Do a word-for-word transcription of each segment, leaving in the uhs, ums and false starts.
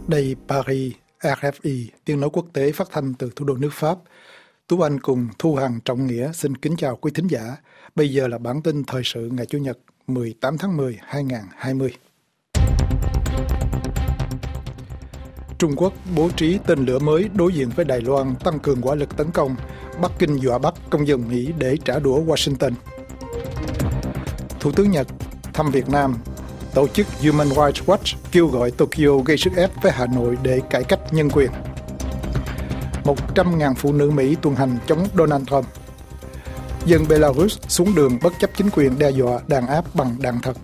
Đây Paris, rờ ép i, tiếng nói quốc tế phát thanh từ thủ đô nước Pháp. Tú Anh cùng Thu Hằng Trọng Nghĩa xin kính chào quý thính giả. Bây giờ là bản tin thời sự ngày Chủ nhật mười tám tháng mười hai nghìn không trăm hai mươi. Trung Quốc bố trí tên lửa mới đối diện với Đài Loan, tăng cường hỏa lực tấn công. Bắc Kinh dọa bắt công dân Mỹ để trả đũa Washington. Thủ tướng Nhật thăm Việt Nam. Tổ chức Human Rights Watch kêu gọi Tokyo gây sức ép với Hà Nội để cải cách nhân quyền. một trăm nghìn phụ nữ Mỹ tuần hành chống Donald Trump. Dân Belarus xuống đường bất chấp chính quyền đe dọa đàn áp bằng đạn thật.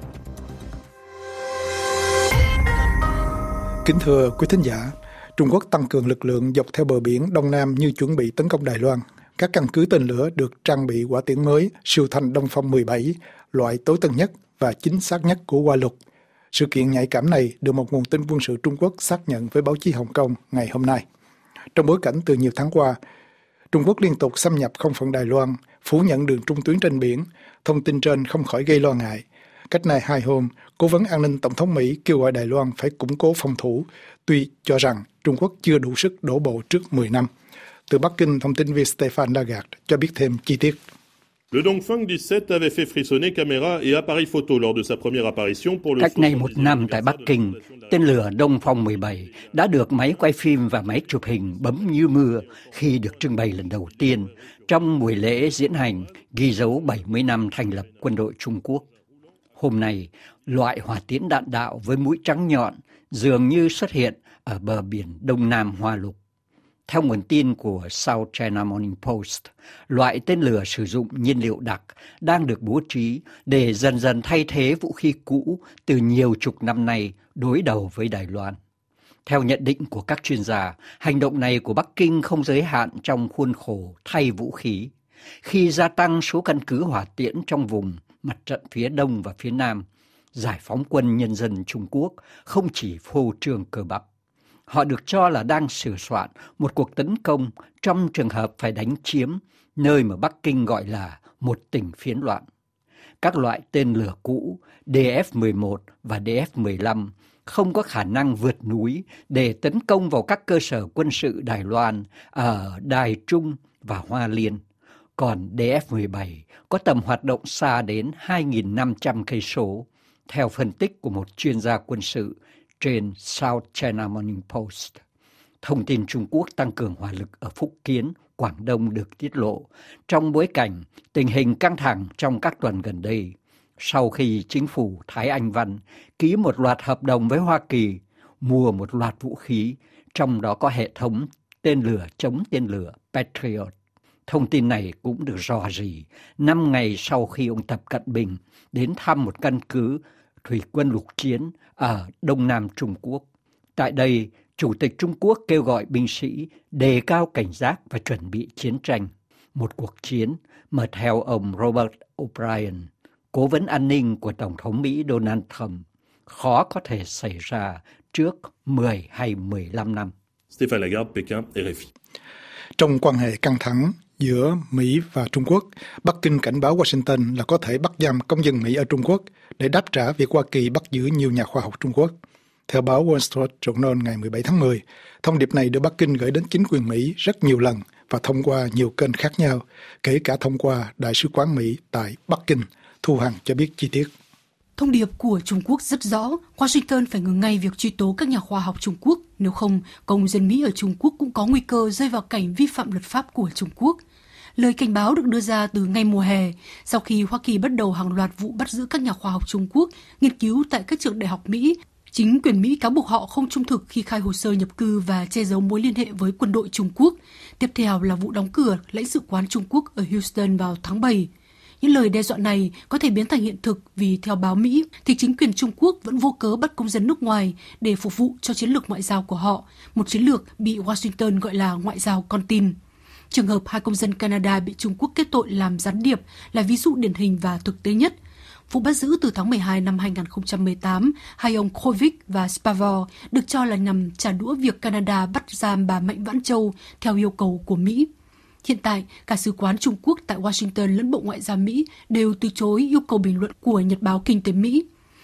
Kính thưa quý thính giả, Trung Quốc tăng cường lực lượng dọc theo bờ biển Đông Nam như chuẩn bị tấn công Đài Loan. Các căn cứ tên lửa được trang bị hỏa tiễn mới siêu thanh Đông Phong mười bảy, loại tối tân nhất và chính xác nhất của Hoa Lục. Sự kiện nhạy cảm này được một nguồn tin quân sự Trung Quốc xác nhận với báo chí Hồng Kông ngày hôm nay. Trong bối cảnh từ nhiều tháng qua, Trung Quốc liên tục xâm nhập không phận Đài Loan, phủ nhận đường trung tuyến trên biển. Thông tin trên không khỏi gây lo ngại. Cách này hai hôm, Cố vấn an ninh Tổng thống Mỹ kêu gọi Đài Loan phải củng cố phòng thủ, tuy cho rằng Trung Quốc chưa đủ sức đổ bộ trước mười năm. Từ Bắc Kinh, thông tin viên Stéphane Lagarde cho biết thêm chi tiết. Le Dongfang mười bảy avait fait frissonner caméra et appareil photo lors de sa première apparition pour le Cách nay một năm tại Bắc Kinh, tên lửa Dongfang mười bảy đã được máy quay phim và máy chụp hình bấm như mưa khi được trưng bày lần đầu tiên trong buổi lễ diễn hành ghi dấu bảy mươi năm thành lập quân đội Trung Quốc. Hôm nay, loại hỏa tiễn đạn đạo với mũi trắng nhọn dường như xuất hiện ở bờ biển Đông Nam Hoa Lục. Theo nguồn tin của South China Morning Post, loại tên lửa sử dụng nhiên liệu đặc đang được bố trí để dần dần thay thế vũ khí cũ từ nhiều chục năm nay đối đầu với Đài Loan. Theo nhận định của các chuyên gia, hành động này của Bắc Kinh không giới hạn trong khuôn khổ thay vũ khí. Khi gia tăng số căn cứ hỏa tiễn trong vùng mặt trận phía Đông và phía Nam, Giải phóng quân Nhân dân Trung Quốc không chỉ phô trương cơ bắp. Họ được cho là đang sửa soạn một cuộc tấn công trong trường hợp phải đánh chiếm nơi mà Bắc Kinh gọi là một tỉnh phiến loạn. Các loại tên lửa cũ D F mười một và D F mười lăm không có khả năng vượt núi để tấn công vào các cơ sở quân sự Đài Loan ở Đài Trung và Hoa Liên. Còn D F mười bảy có tầm hoạt động xa đến hai nghìn năm trăm cây số, theo phân tích của một chuyên gia quân sự trên South China Morning Post. Thông tin Trung Quốc tăng cường hỏa lực ở Phúc Kiến, Quảng Đông được tiết lộ trong bối cảnh tình hình căng thẳng trong các tuần gần đây, sau khi chính phủ Thái Anh Văn ký một loạt hợp đồng với Hoa Kỳ mua một loạt vũ khí, trong đó có hệ thống tên lửa chống tên lửa Patriot. Thông tin này cũng được rò rỉ năm ngày sau khi ông Tập Cận Bình đến thăm một căn cứ thủy quân lục chiến ở Đông Nam Trung Quốc. Tại đây, Chủ tịch Trung Quốc kêu gọi binh sĩ đề cao cảnh giác và chuẩn bị chiến tranh. Một cuộc chiến mà theo ông Robert O'Brien, cố vấn an ninh của Tổng thống Mỹ Donald Trump, khó có thể xảy ra trước mười hay mười lăm năm. Stéphane Lagarde, Pékin, R F I. Trong quan hệ căng thẳng giữa Mỹ và Trung Quốc, Bắc Kinh cảnh báo Washington là có thể bắt giam công dân Mỹ ở Trung Quốc để đáp trả việc Hoa Kỳ bắt giữ nhiều nhà khoa học Trung Quốc. Theo báo Wall Street Journal ngày mười bảy tháng mười, thông điệp này được Bắc Kinh gửi đến chính quyền Mỹ rất nhiều lần và thông qua nhiều kênh khác nhau, kể cả thông qua Đại sứ quán Mỹ tại Bắc Kinh. Thu Hằng cho biết chi tiết. Thông điệp của Trung Quốc rất rõ, Washington phải ngừng ngay việc truy tố các nhà khoa học Trung Quốc, nếu không, công dân Mỹ ở Trung Quốc cũng có nguy cơ rơi vào cảnh vi phạm luật pháp của Trung Quốc. Lời cảnh báo được đưa ra từ ngay mùa hè, sau khi Hoa Kỳ bắt đầu hàng loạt vụ bắt giữ các nhà khoa học Trung Quốc nghiên cứu tại các trường đại học Mỹ. Chính quyền Mỹ cáo buộc họ không trung thực khi khai hồ sơ nhập cư và che giấu mối liên hệ với quân đội Trung Quốc. Tiếp theo là vụ đóng cửa lãnh sự quán Trung Quốc ở Houston vào tháng bảy. Những lời đe dọa này có thể biến thành hiện thực vì theo báo Mỹ thì chính quyền Trung Quốc vẫn vô cớ bắt công dân nước ngoài để phục vụ cho chiến lược ngoại giao của họ, một chiến lược bị Washington gọi là ngoại giao con tin. Trường hợp hai công dân Canada bị Trung Quốc kết tội làm gián điệp là ví dụ điển hình và thực tế nhất. Vụ bắt giữ từ tháng mười hai năm hai nghìn không trăm mười tám, hai ông Kovic và Spavor được cho là nhằm trả đũa việc Canada bắt giam bà Mạnh Vãn Châu theo yêu cầu của Mỹ. Hiện tại, cả sứ quán Trung Quốc tại Washington lẫn Bộ Ngoại giao Mỹ đều từ chối yêu cầu bình luận của Nhật báo Kinh tế Mỹ.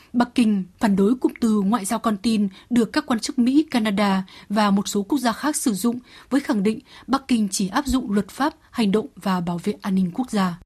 Bắc Kinh phản đối cụm từ ngoại giao con tin được các quan chức Mỹ, Canada và một số quốc gia khác sử dụng với khẳng định Bắc Kinh chỉ áp dụng luật pháp, hành động và bảo vệ an ninh quốc gia.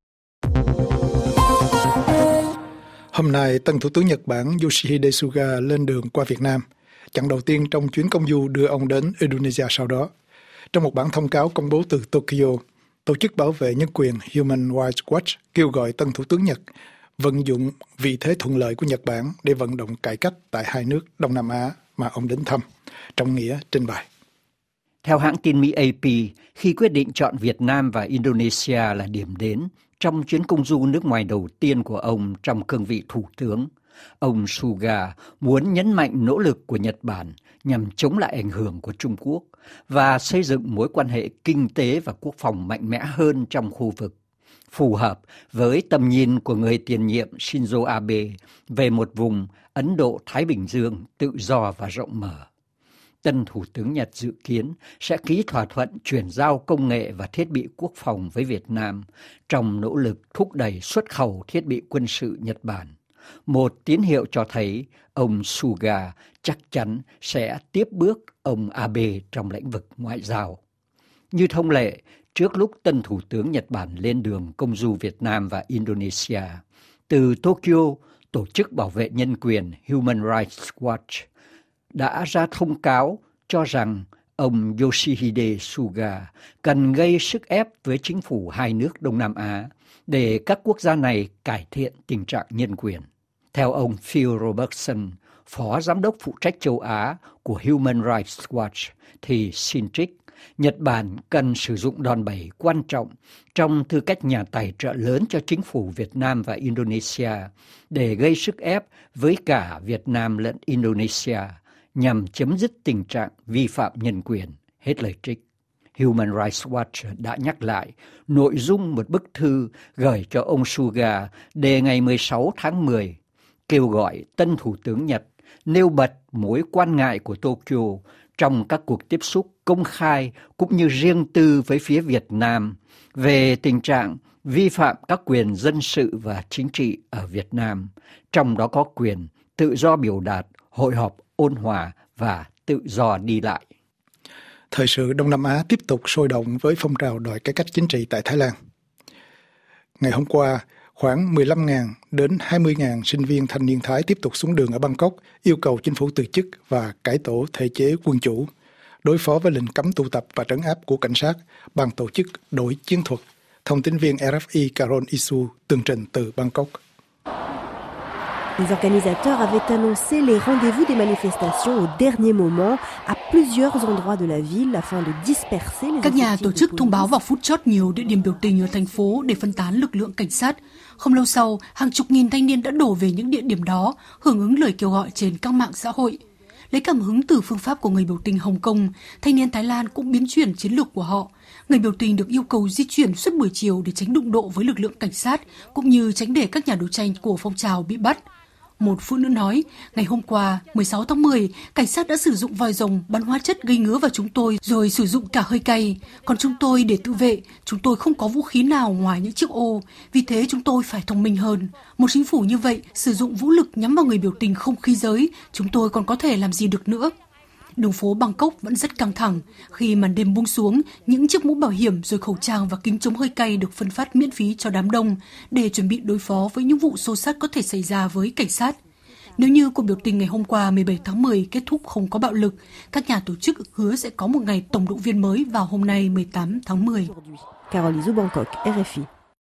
Hôm nay, tân Thủ tướng Nhật Bản Yoshihide Suga lên đường qua Việt Nam, chặng đầu tiên trong chuyến công du đưa ông đến Indonesia sau đó. Trong một bản thông cáo công bố từ Tokyo, Tổ chức bảo vệ nhân quyền Human Rights Watch kêu gọi tân Thủ tướng Nhật vận dụng vị thế thuận lợi của Nhật Bản để vận động cải cách tại hai nước Đông Nam Á mà ông đến thăm, trong nghĩa trình bày. Theo hãng tin Mỹ A P, khi quyết định chọn Việt Nam và Indonesia là điểm đến trong chuyến công du nước ngoài đầu tiên của ông trong cương vị thủ tướng, ông Suga muốn nhấn mạnh nỗ lực của Nhật Bản nhằm chống lại ảnh hưởng của Trung Quốc và xây dựng mối quan hệ kinh tế và quốc phòng mạnh mẽ hơn trong khu vực, phù hợp với tầm nhìn của người tiền nhiệm Shinzo Abe về một vùng Ấn Độ-Thái Bình Dương tự do và rộng mở. Tân Thủ tướng Nhật dự kiến sẽ ký thỏa thuận chuyển giao công nghệ và thiết bị quốc phòng với Việt Nam trong nỗ lực thúc đẩy xuất khẩu thiết bị quân sự Nhật Bản. Một tín hiệu cho thấy ông Suga chắc chắn sẽ tiếp bước ông Abe trong lĩnh vực ngoại giao. Như thông lệ, trước lúc tân Thủ tướng Nhật Bản lên đường công du Việt Nam và Indonesia, từ Tokyo, Tổ chức Bảo vệ Nhân quyền Human Rights Watch đã ra thông cáo cho rằng ông Yoshihide Suga cần gây sức ép với chính phủ hai nước Đông Nam Á để các quốc gia này cải thiện tình trạng nhân quyền. Theo ông Phil Robertson, Phó Giám đốc phụ trách châu Á của Human Rights Watch, thì xin trích, Nhật Bản cần sử dụng đòn bẩy quan trọng trong tư cách nhà tài trợ lớn cho chính phủ Việt Nam và Indonesia để gây sức ép với cả Việt Nam lẫn Indonesia nhằm chấm dứt tình trạng vi phạm nhân quyền, hết lời trích. Human Rights Watch đã nhắc lại nội dung một bức thư gửi cho ông Suga đề ngày mười sáu tháng mười, kêu gọi tân Thủ tướng Nhật nêu bật mối quan ngại của Tokyo trong các cuộc tiếp xúc công khai cũng như riêng tư với phía Việt Nam về tình trạng vi phạm các quyền dân sự và chính trị ở Việt Nam, trong đó có quyền tự do biểu đạt, hội họp ôn hòa và tự do đi lại. Thời sự Đông Nam Á tiếp tục sôi động với phong trào đòi cải cách chính trị tại Thái Lan. Ngày hôm qua, khoảng mười lăm nghìn đến hai mươi nghìn sinh viên thanh niên Thái tiếp tục xuống đường ở Bangkok yêu cầu chính phủ từ chức và cải tổ thể chế quân chủ. Đối phó với lệnh cấm tụ tập và trấn áp của cảnh sát, ban tổ chức đổi chiến thuật. Thông tin viên R F I Carol Isu tường trình từ Bangkok. Les organisateurs avaient annoncé les rendez-vous des manifestations au dernier moment à plusieurs endroits de la ville afin de disperser les. Các nhà tổ chức thông báo vào phút chót nhiều địa điểm biểu tình ở thành phố để phân tán lực lượng cảnh sát. Không lâu sau, hàng chục nghìn thanh niên đã đổ về những địa điểm đó, hưởng ứng lời kêu gọi trên các mạng xã hội. Lấy cảm hứng từ phương pháp của người biểu tình Hồng Kông, thanh niên Thái Lan cũng biến chuyển chiến lược của họ. Người biểu tình được yêu cầu di chuyển suốt buổi chiều để tránh đụng độ với lực lượng cảnh sát, cũng như tránh để các nhà đấu tranh của phong trào bị bắt. Một phụ nữ nói, ngày hôm qua, mười sáu tháng mười, cảnh sát đã sử dụng vòi rồng bắn hóa chất gây ngứa vào chúng tôi rồi sử dụng cả hơi cay. Còn chúng tôi để tự vệ, chúng tôi không có vũ khí nào ngoài những chiếc ô. Vì thế chúng tôi phải thông minh hơn. Một chính phủ như vậy sử dụng vũ lực nhắm vào người biểu tình không khí giới, chúng tôi còn có thể làm gì được nữa. Đường phố Bangkok vẫn rất căng thẳng. Khi màn đêm buông xuống, những chiếc mũ bảo hiểm rồi khẩu trang và kính chống hơi cay được phân phát miễn phí cho đám đông để chuẩn bị đối phó với những vụ xô xát có thể xảy ra với cảnh sát. Nếu như cuộc biểu tình ngày hôm qua mười bảy tháng mười kết thúc không có bạo lực, các nhà tổ chức hứa sẽ có một ngày tổng động viên mới vào hôm nay mười tám tháng mười. Carol Isu, Bangkok, R F I.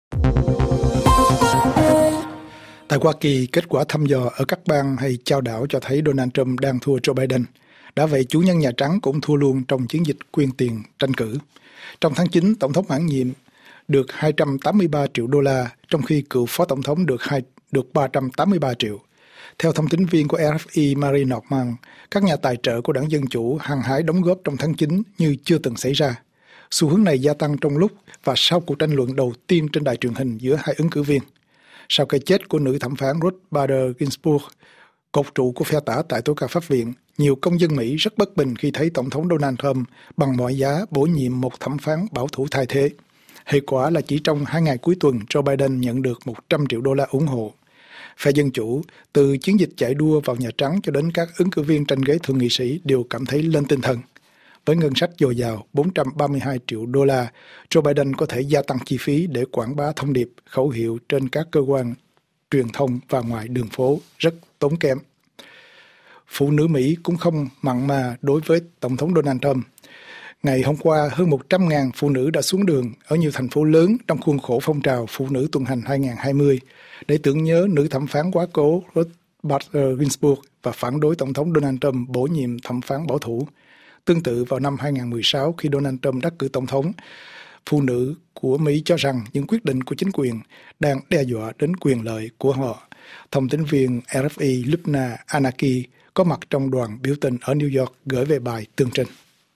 Tại Hoa Kỳ, kết quả thăm dò ở các bang hay chao đảo cho thấy Donald Trump đang thua Joe Biden. Đã vậy, chủ nhân Nhà Trắng cũng thua luôn trong chiến dịch quyên tiền tranh cử. Trong tháng chín, Tổng thống mãn nhiệm được hai trăm tám mươi ba triệu đô la, trong khi cựu Phó Tổng thống được, hai, được ba trăm tám mươi ba triệu. Theo thông tin viên của R F I Marie Norman, các nhà tài trợ của Đảng Dân Chủ hăng hái đóng góp trong tháng chín như chưa từng xảy ra. Xu hướng này gia tăng trong lúc và sau cuộc tranh luận đầu tiên trên đài truyền hình giữa hai ứng cử viên. Sau cái chết của nữ thẩm phán Ruth Bader Ginsburg, cột trụ của phe tả tại tối cao pháp viện, nhiều công dân Mỹ rất bất bình khi thấy Tổng thống Donald Trump bằng mọi giá bổ nhiệm một thẩm phán bảo thủ thay thế. Hệ quả là chỉ trong hai ngày cuối tuần, Joe Biden nhận được một trăm triệu đô la ủng hộ. Phe Dân Chủ, từ chiến dịch chạy đua vào Nhà Trắng cho đến các ứng cử viên tranh ghế thượng nghị sĩ đều cảm thấy lên tinh thần. Với ngân sách dồi dào bốn trăm ba mươi hai triệu đô la, Joe Biden có thể gia tăng chi phí để quảng bá thông điệp, khẩu hiệu trên các cơ quan truyền thông và ngoài đường phố rất tốn kém. Phụ nữ Mỹ cũng không mặn mà đối với Tổng thống Donald Trump. Ngày hôm qua, hơn một trăm nghìn phụ nữ đã xuống đường ở nhiều thành phố lớn trong khuôn khổ phong trào Phụ nữ tuần hành hai không hai không để tưởng nhớ nữ thẩm phán quá cố Ruth Bader Ginsburg và phản đối Tổng thống Donald Trump bổ nhiệm thẩm phán bảo thủ. Tương tự vào năm hai không một sáu khi Donald Trump đắc cử tổng thống, phụ nữ của Mỹ cho rằng những quyết định của chính quyền đang đe dọa đến quyền lợi của họ. Thông tín viên R F I Lubna Anaki có mặt trong đoàn biểu tình ở New York gửi về bài tường trình.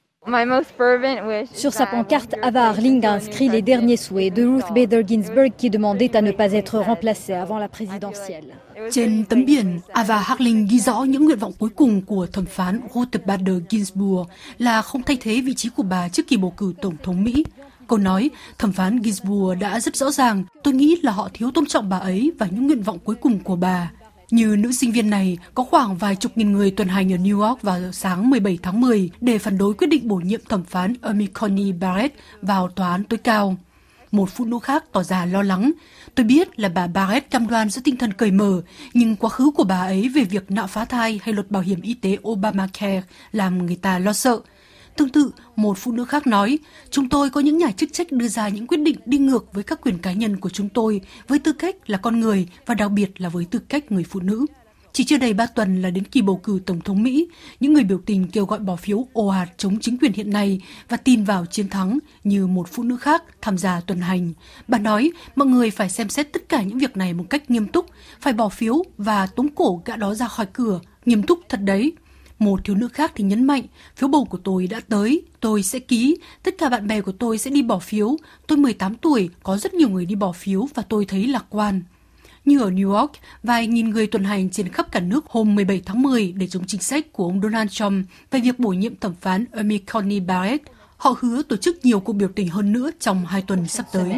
Sur sa pancarte, Ava Arling a inscrit les derniers souhaits de Ruth Bader Ginsburg qui demandait à ne pas être remplacée avant la présidentielle. Trên tấm biển, Ava Harling ghi rõ những nguyện vọng cuối cùng của thẩm phán Ruth Bader Ginsburg là không thay thế vị trí của bà trước kỳ bầu cử tổng thống Mỹ. Cô nói, thẩm phán Ginsburg đã rất rõ ràng, tôi nghĩ là họ thiếu tôn trọng bà ấy và những nguyện vọng cuối cùng của bà. Như nữ sinh viên này, có khoảng vài chục nghìn người tuần hành ở New York vào sáng mười bảy tháng mười để phản đối quyết định bổ nhiệm thẩm phán Amy Coney Barrett vào tòa án tối cao. Một phụ nữ khác tỏ ra lo lắng. Tôi biết là bà Barrett cam đoan giữ tinh thần cởi mở, nhưng quá khứ của bà ấy về việc nạo phá thai hay luật bảo hiểm y tế Obamacare làm người ta lo sợ. Tương tự, một phụ nữ khác nói, chúng tôi có những nhà chức trách đưa ra những quyết định đi ngược với các quyền cá nhân của chúng tôi với tư cách là con người và đặc biệt là với tư cách người phụ nữ. Chỉ chưa đầy ba tuần là đến kỳ bầu cử Tổng thống Mỹ, những người biểu tình kêu gọi bỏ phiếu ồ ạt chống chính quyền hiện nay và tin vào chiến thắng như một phụ nữ khác tham gia tuần hành. Bà nói mọi người phải xem xét tất cả những việc này một cách nghiêm túc, phải bỏ phiếu và tống cổ gã đó ra khỏi cửa, nghiêm túc thật đấy. Một thiếu nữ khác thì nhấn mạnh, phiếu bầu của tôi đã tới, tôi sẽ ký, tất cả bạn bè của tôi sẽ đi bỏ phiếu, tôi mười tám tuổi, có rất nhiều người đi bỏ phiếu và tôi thấy lạc quan. Như ở New York, vài nghìn người tuần hành trên khắp cả nước hôm mười bảy tháng mười để chống chính sách của ông Donald Trump về việc bổ nhiệm thẩm phán Amy Coney Barrett. Họ hứa tổ chức nhiều cuộc biểu tình hơn nữa trong hai tuần sắp tới.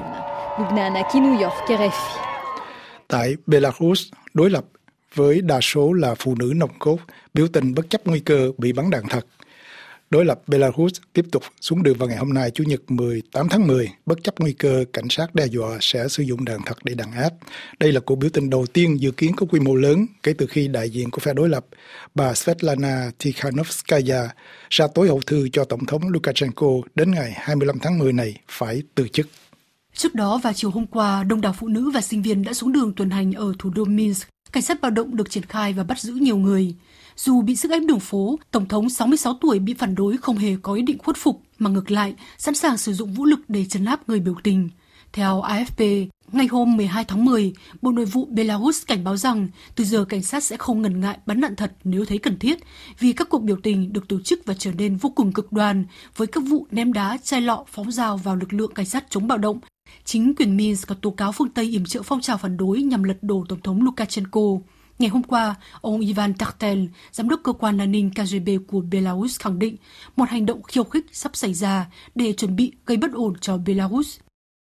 Tại Belarus, đối lập với đa số là phụ nữ nòng cốt, biểu tình bất chấp nguy cơ bị bắn đạn thật. Đối lập Belarus tiếp tục xuống đường vào ngày hôm nay, Chủ nhật mười tám tháng mười, bất chấp nguy cơ cảnh sát đe dọa sẽ sử dụng đạn thật để đàn áp. Đây là cuộc biểu tình đầu tiên dự kiến có quy mô lớn kể từ khi đại diện của phe đối lập, bà Svetlana Tikhanovskaya, ra tối hậu thư cho Tổng thống Lukashenko đến ngày hai mươi lăm tháng mười này phải từ chức. Trước đó vào chiều hôm qua, đông đảo phụ nữ và sinh viên đã xuống đường tuần hành ở thủ đô Minsk. Cảnh sát bạo động được triển khai và bắt giữ nhiều người. Dù bị sức ép đường phố, Tổng thống sáu mươi sáu tuổi bị phản đối không hề có ý định khuất phục, mà ngược lại, sẵn sàng sử dụng vũ lực để trấn áp người biểu tình. Theo A F P, ngày hôm mười hai tháng mười, Bộ Nội vụ Belarus cảnh báo rằng từ giờ cảnh sát sẽ không ngần ngại bắn đạn thật nếu thấy cần thiết, vì các cuộc biểu tình được tổ chức và trở nên vô cùng cực đoan, với các vụ ném đá, chai lọ, phóng dao vào lực lượng cảnh sát chống bạo động. Chính quyền Minsk có tố cáo phương Tây yểm trợ phong trào phản đối nhằm lật đổ Tổng thống Lukashenko. Ngày hôm qua, ông Ivan Tartel, giám đốc cơ quan an ninh K G B của Belarus khẳng định một hành động khiêu khích sắp xảy ra để chuẩn bị gây bất ổn cho Belarus.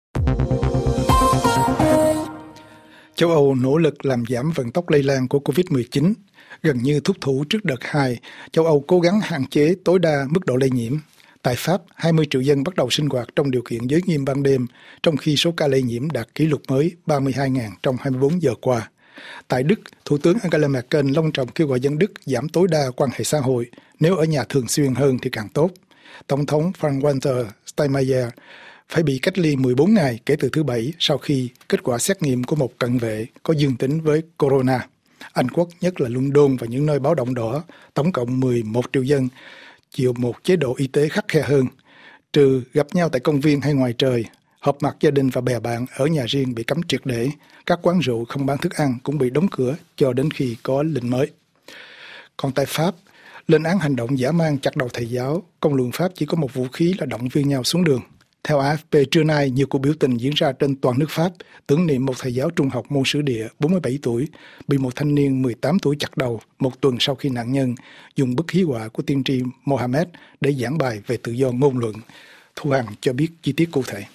Châu Âu nỗ lực làm giảm vận tốc lây lan của covid mười chín. Gần như thúc thủ trước đợt hai, châu Âu cố gắng hạn chế tối đa mức độ lây nhiễm. Tại Pháp, hai mươi triệu dân bắt đầu sinh hoạt trong điều kiện giới nghiêm ban đêm, trong khi số ca lây nhiễm đạt kỷ lục mới ba mươi hai nghìn trong hai mươi bốn giờ qua. Tại Đức, Thủ tướng Angela Merkel long trọng kêu gọi dân Đức giảm tối đa quan hệ xã hội, nếu ở nhà thường xuyên hơn thì càng tốt. Tổng thống Frank-Walter Steinmeier phải bị cách ly mười bốn ngày kể từ thứ Bảy sau khi kết quả xét nghiệm của một cận vệ có dương tính với corona. Anh Quốc, nhất là London và những nơi báo động đỏ, tổng cộng mười một triệu dân, chịu một chế độ y tế khắt khe hơn, trừ gặp nhau tại công viên hay ngoài trời. Họp mặt gia đình và bè bạn ở nhà riêng bị cấm triệt để, các quán rượu không bán thức ăn cũng bị đóng cửa cho đến khi có lệnh mới. Còn tại Pháp, lên án hành động dã man chặt đầu thầy giáo, công luận Pháp chỉ có một vũ khí là động viên nhau xuống đường. Theo A F P, trưa nay, nhiều cuộc biểu tình diễn ra trên toàn nước Pháp, tưởng niệm một thầy giáo trung học môn sử địa bốn mươi bảy tuổi, bị một thanh niên mười tám tuổi chặt đầu một tuần sau khi nạn nhân dùng bức hí họa của tiên tri Mohammed để giảng bài về tự do ngôn luận. Thu Hằng cho biết chi tiết cụ thể.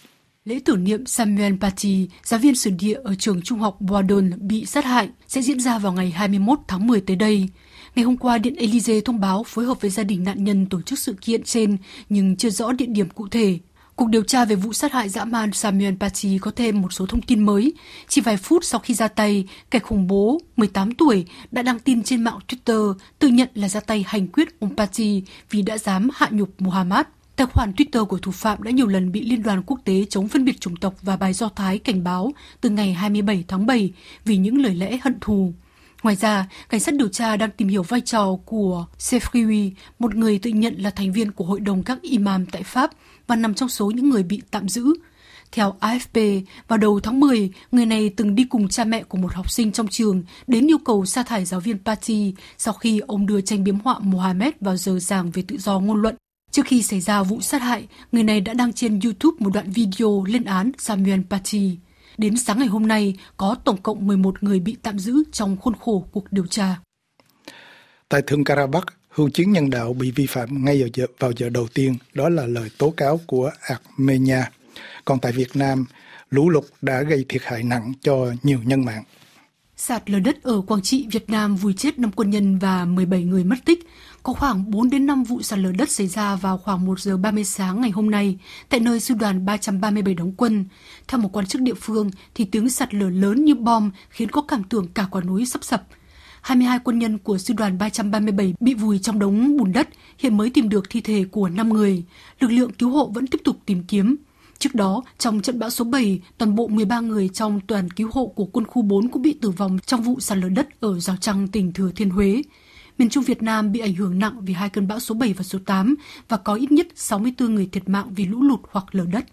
Lễ tưởng niệm Samuel Paty, giáo viên sử địa ở trường trung học Bourdon bị sát hại sẽ diễn ra vào ngày hai mươi mốt tháng mười tới đây. Ngày hôm qua, Điện Élysée thông báo phối hợp với gia đình nạn nhân tổ chức sự kiện trên, nhưng chưa rõ địa điểm cụ thể. Cuộc điều tra về vụ sát hại dã man Samuel Paty có thêm một số thông tin mới. Chỉ vài phút sau khi ra tay, kẻ khủng bố mười tám tuổi đã đăng tin trên mạng Twitter tự nhận là ra tay hành quyết ông Paty vì đã dám hạ nhục Muhammad. Tài khoản Twitter của thủ phạm đã nhiều lần bị Liên đoàn Quốc tế chống phân biệt chủng tộc và Bài Do Thái cảnh báo từ ngày hai mươi bảy tháng bảy vì những lời lẽ hận thù. Ngoài ra, cảnh sát điều tra đang tìm hiểu vai trò của Sefrioui, một người tự nhận là thành viên của Hội đồng các imam tại Pháp và nằm trong số những người bị tạm giữ. Theo a ép pê, vào đầu tháng mười, người này từng đi cùng cha mẹ của một học sinh trong trường đến yêu cầu sa thải giáo viên Paty sau khi ông đưa tranh biếm họa Mohammed vào giờ giảng về tự do ngôn luận. Trước khi xảy ra vụ sát hại, người này đã đăng trên YouTube một đoạn video lên án Samuel Paty. Đến sáng ngày hôm nay, có tổng cộng mười một người bị tạm giữ trong khuôn khổ cuộc điều tra. Tại Thượng Karabakh, hưu chiến nhân đạo bị vi phạm ngay vào giờ, vào giờ đầu tiên, đó là lời tố cáo của Armenia. Còn tại Việt Nam, lũ lụt đã gây thiệt hại nặng cho nhiều nhân mạng. Sạt lở đất ở Quảng Trị, Việt Nam vùi chết năm quân nhân và mười bảy người mất tích. Có khoảng bốn đến năm vụ sạt lở đất xảy ra vào khoảng một giờ ba mươi sáng ngày hôm nay tại nơi sư đoàn ba trăm ba mươi bảy đóng quân. Theo một quan chức địa phương, thì tiếng sạt lở lớn như bom khiến có cảm tưởng cả quả núi sắp sập. hai mươi hai quân nhân của sư đoàn ba trăm ba mươi bảy bị vùi trong đống bùn đất, hiện mới tìm được thi thể của năm người. Lực lượng cứu hộ vẫn tiếp tục tìm kiếm. Trước đó, trong trận bão số bảy, toàn bộ mười ba người trong đoàn cứu hộ của quân khu bốn cũng bị tử vong trong vụ sạt lở đất ở Rào Trăng, tỉnh Thừa Thiên Huế. Miền Trung Việt Nam bị ảnh hưởng nặng vì hai cơn bão số bảy và số tám và có ít nhất sáu mươi tư người thiệt mạng vì lũ lụt hoặc lở đất.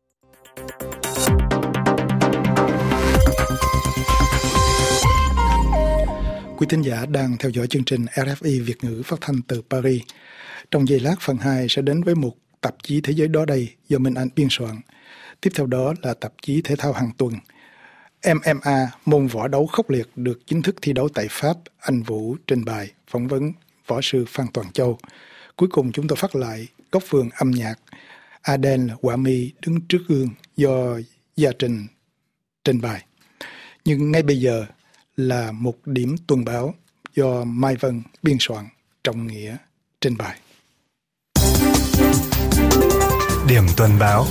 Quý thính giả đang theo dõi chương trình rờ ép i Việt ngữ phát thanh từ Paris. Trong giây lát, phần hai sẽ đến với một tạp chí Thế giới đó đây do Minh Anh biên soạn. Tiếp theo đó là tạp chí Thể thao hàng tuần. em em a, môn võ đấu khốc liệt, được chính thức thi đấu tại Pháp. Anh Vũ trình bày phỏng vấn võ sư Phan Toàn Châu. Cuối cùng chúng tôi phát lại góc vườn âm nhạc Adele Quả Mi đứng trước gương do Gia Trình trình bày. Nhưng ngay bây giờ là một điểm tuần báo do Mai Vân biên soạn, Trọng Nghĩa trình bày. Điểm tuần báo.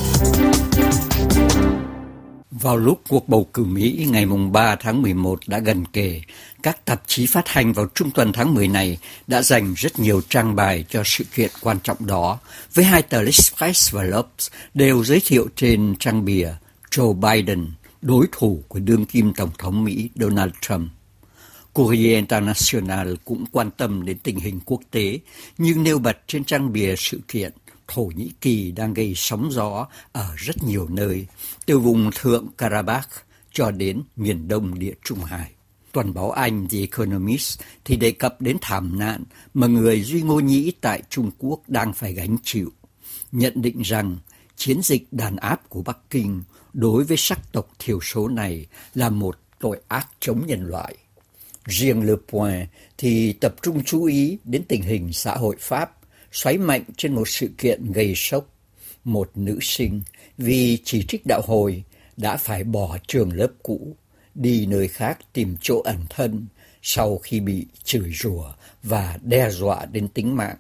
Vào lúc cuộc bầu cử Mỹ ngày ba tháng mười một đã gần kề, các tạp chí phát hành vào trung tuần tháng mười này đã dành rất nhiều trang bài cho sự kiện quan trọng đó, với hai tờ L'Express và L'Obs đều giới thiệu trên trang bìa Joe Biden, đối thủ của đương kim Tổng thống Mỹ Donald Trump. Courrier International cũng quan tâm đến tình hình quốc tế, nhưng nêu bật trên trang bìa sự kiện Thổ Nhĩ Kỳ đang gây sóng gió ở rất nhiều nơi, từ vùng Thượng Karabakh cho đến miền đông Địa Trung Hải. Tuần báo Anh The Economist thì đề cập đến thảm nạn mà người Duy Ngô Nhĩ tại Trung Quốc đang phải gánh chịu, nhận định rằng chiến dịch đàn áp của Bắc Kinh đối với sắc tộc thiểu số này là một tội ác chống nhân loại. Riêng Le Point thì tập trung chú ý đến tình hình xã hội Pháp, xoáy mạnh trên một sự kiện gây sốc. Một nữ sinh vì chỉ trích đạo Hồi đã phải bỏ trường lớp cũ, đi nơi khác tìm chỗ ẩn thân sau khi bị chửi rủa và đe dọa đến tính mạng.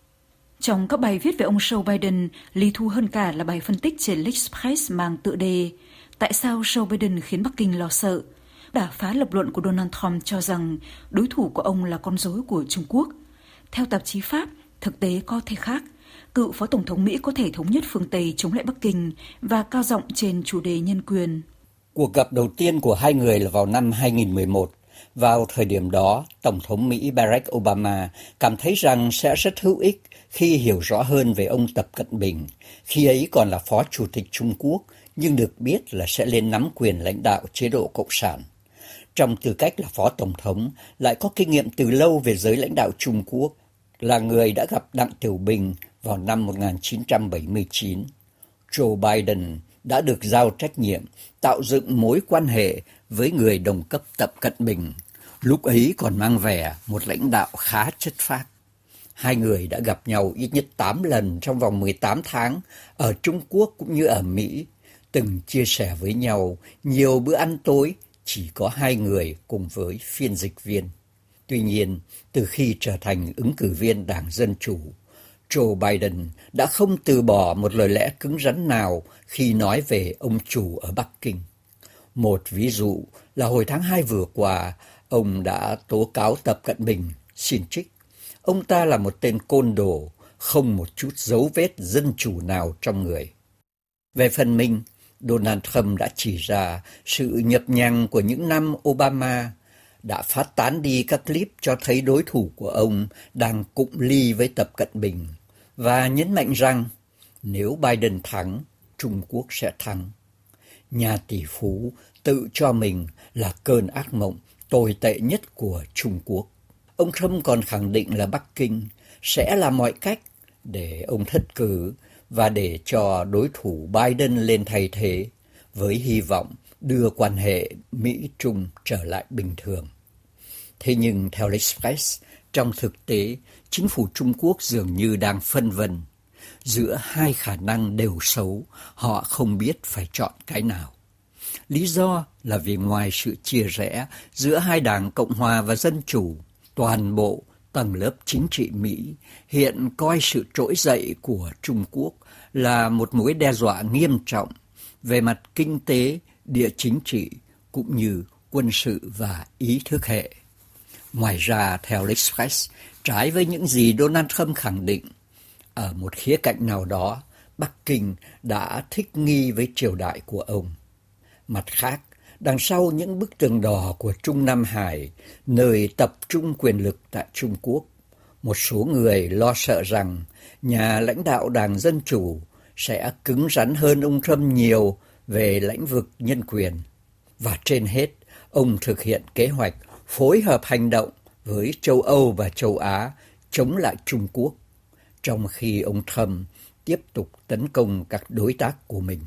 Trong các bài viết về ông Joe Biden, lý thú hơn cả là bài phân tích trên L'Express mang tựa đề Tại sao Joe Biden khiến Bắc Kinh lo sợ? Đả phá lập luận của Donald Trump cho rằng đối thủ của ông là con rối của Trung Quốc. Theo tạp chí Pháp, thực tế có thể khác. Cựu Phó Tổng thống Mỹ có thể thống nhất phương Tây chống lại Bắc Kinh và cao giọng trên chủ đề nhân quyền. Cuộc gặp đầu tiên của hai người là vào năm hai nghìn mười một. Vào thời điểm đó, Tổng thống Mỹ Barack Obama cảm thấy rằng sẽ rất hữu ích khi hiểu rõ hơn về ông Tập Cận Bình, khi ấy còn là Phó Chủ tịch Trung Quốc, nhưng được biết là sẽ lên nắm quyền lãnh đạo chế độ Cộng sản. Trong tư cách là Phó Tổng thống, lại có kinh nghiệm từ lâu về giới lãnh đạo Trung Quốc, là người đã gặp Đặng Tiểu Bình vào năm một nghìn chín trăm bảy mươi chín. Joe Biden đã được giao trách nhiệm tạo dựng mối quan hệ với người đồng cấp Tập Cận Bình, lúc ấy còn mang vẻ một lãnh đạo khá chất phác. Hai người đã gặp nhau ít nhất tám lần trong vòng mười tám tháng ở Trung Quốc cũng như ở Mỹ, từng chia sẻ với nhau nhiều bữa ăn tối chỉ có hai người cùng với phiên dịch viên. Tuy nhiên, từ khi trở thành ứng cử viên Đảng Dân Chủ, Joe Biden đã không từ bỏ một lời lẽ cứng rắn nào khi nói về ông chủ ở Bắc Kinh. Một ví dụ là hồi tháng hai vừa qua, ông đã tố cáo Tập Cận Bình, xin trích. Ông ta là một tên côn đồ, không một chút dấu vết dân chủ nào trong người. Về phần mình, Donald Trump đã chỉ ra sự nhập nhằng của những năm Obama, đã phát tán đi các clip cho thấy đối thủ của ông đang cụng ly với Tập Cận Bình và nhấn mạnh rằng nếu Biden thắng, Trung Quốc sẽ thắng. Nhà tỷ phú tự cho mình là cơn ác mộng tồi tệ nhất của Trung Quốc. Ông Trump còn khẳng định là Bắc Kinh sẽ làm mọi cách để ông thất cử và để cho đối thủ Biden lên thay thế, với hy vọng đưa quan hệ Mỹ-Trung trở lại bình thường. Thế nhưng theo L'Express, trong thực tế, chính phủ Trung Quốc dường như đang phân vân. Giữa hai khả năng đều xấu, họ không biết phải chọn cái nào. Lý do là vì ngoài sự chia rẽ giữa hai đảng Cộng hòa và Dân chủ, toàn bộ tầng lớp chính trị Mỹ hiện coi sự trỗi dậy của Trung Quốc là một mối đe dọa nghiêm trọng về mặt kinh tế, địa chính trị cũng như quân sự và ý thức hệ. Ngoài ra, theo L'Express, trái với những gì Donald Trump khẳng định, ở một khía cạnh nào đó, Bắc Kinh đã thích nghi với triều đại của ông. Mặt khác, đằng sau những bức tường đỏ của Trung Nam Hải, nơi tập trung quyền lực tại Trung Quốc, một số người lo sợ rằng nhà lãnh đạo Đảng Dân Chủ sẽ cứng rắn hơn ông Trump nhiều về lĩnh vực nhân quyền. Và trên hết, ông thực hiện kế hoạch phối hợp hành động với châu Âu và châu Á chống lại Trung Quốc, trong khi ông Trump tiếp tục tấn công các đối tác của mình.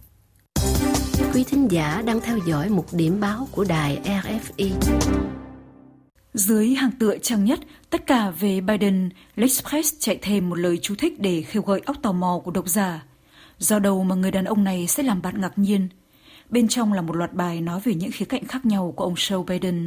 Quý thính giả đang theo dõi một điểm báo của đài rờ ép i. Dưới hàng tựa trang nhất, tất cả về Biden, L'Express chạy thêm một lời chú thích để khêu gợi óc tò mò của độc giả. Do đâu mà người đàn ông này sẽ làm bạn ngạc nhiên? Bên trong là một loạt bài nói về những khía cạnh khác nhau của ông Joe Biden.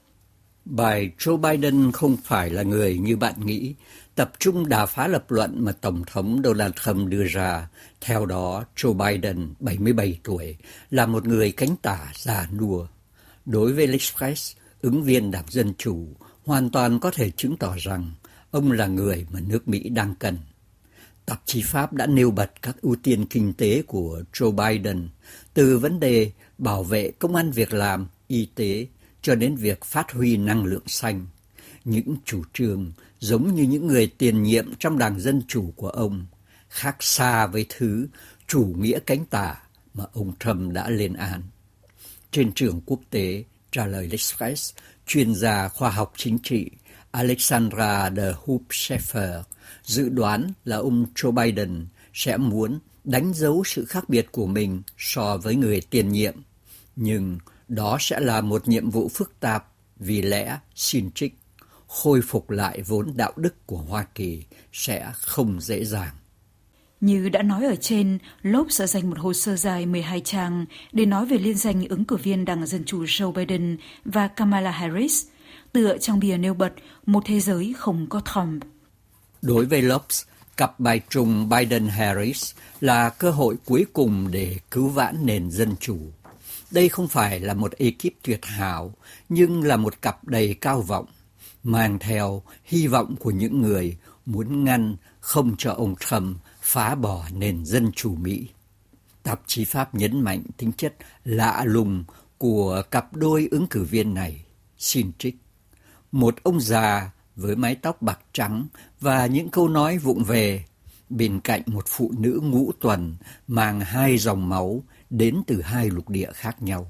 Bài Joe Biden không phải là người như bạn nghĩ, tập trung đà phá lập luận mà Tổng thống Donald Trump đưa ra. Theo đó, Joe Biden, bảy mươi bảy tuổi, là một người cánh tả già nua. Đối với L'Express, ứng viên Đảng Dân Chủ hoàn toàn có thể chứng tỏ rằng ông là người mà nước Mỹ đang cần. Tạp chí Pháp đã nêu bật các ưu tiên kinh tế của Joe Biden, từ vấn đề bảo vệ công ăn việc làm, y tế, cho đến việc phát huy năng lượng xanh. Những chủ trương giống như những người tiền nhiệm trong Đảng Dân Chủ của ông, khác xa với thứ chủ nghĩa cánh tả mà ông Trump đã lên án. Trên trường quốc tế, trả lời L'Express, chuyên gia khoa học chính trị Alexandra de Hoop-Scheffer dự đoán là ông Joe Biden sẽ muốn đánh dấu sự khác biệt của mình so với người tiền nhiệm. Nhưng đó sẽ là một nhiệm vụ phức tạp vì lẽ, xin trích, khôi phục lại vốn đạo đức của Hoa Kỳ sẽ không dễ dàng. Như đã nói ở trên, Lopes đã dành một hồ sơ dài mười hai trang để nói về liên danh ứng cử viên Đảng Dân Chủ Joe Biden và Kamala Harris, tựa trong bìa nêu bật một thế giới không có Trump. Đối với Lopes, cặp bài trùng Biden-Harris là cơ hội cuối cùng để cứu vãn nền dân chủ. Đây không phải là một ekip tuyệt hảo, nhưng là một cặp đầy cao vọng, mang theo hy vọng của những người muốn ngăn không cho ông Trump phá bỏ nền dân chủ Mỹ. Tạp chí Pháp nhấn mạnh tính chất lạ lùng của cặp đôi ứng cử viên này. Xin trích, một ông già với mái tóc bạc trắng và những câu nói vụng về, bên cạnh một phụ nữ ngũ tuần mang hai dòng máu đến từ hai lục địa khác nhau.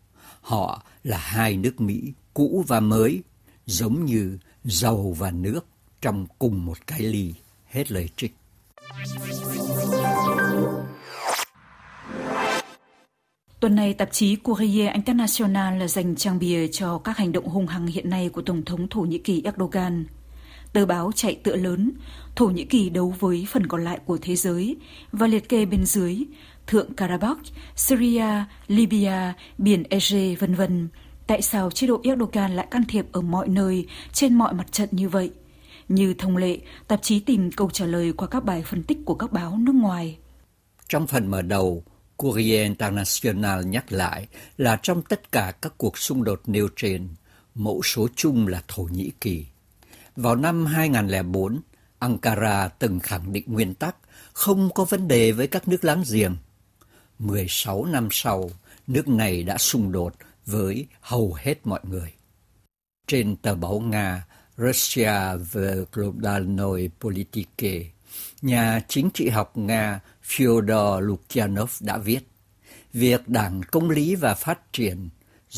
Họ là hai nước Mỹ cũ và mới, giống như dầu và nước trong cùng một cái ly. Hết lời trích. Tuần này, tạp chí Courrier International là dành trang bìa cho các hành động hung hăng hiện nay của Tổng thống Thổ Nhĩ Kỳ Erdogan. Tờ báo chạy tựa lớn, Thổ Nhĩ Kỳ đấu với phần còn lại của thế giới, và liệt kê bên dưới Thượng Karabakh, Syria, Libya, biển Ege, vân vân. Tại sao chế độ Erdogan lại can thiệp ở mọi nơi, trên mọi mặt trận như vậy? Như thông lệ, tạp chí tìm câu trả lời qua các bài phân tích của các báo nước ngoài. Trong phần mở đầu, Courrier International nhắc lại là trong tất cả các cuộc xung đột nêu trên, mẫu số chung là Thổ Nhĩ Kỳ. Vào năm hai không không bốn, Ankara từng khẳng định nguyên tắc không có vấn đề với các nước láng giềng. mười sáu năm sau, nước này đã xung đột với hầu hết mọi người. Trên tờ báo Nga Russia Globalnoye Politike, nhà chính trị học Nga Fyodor Lukyanov đã viết, việc Đảng Công lý và Phát triển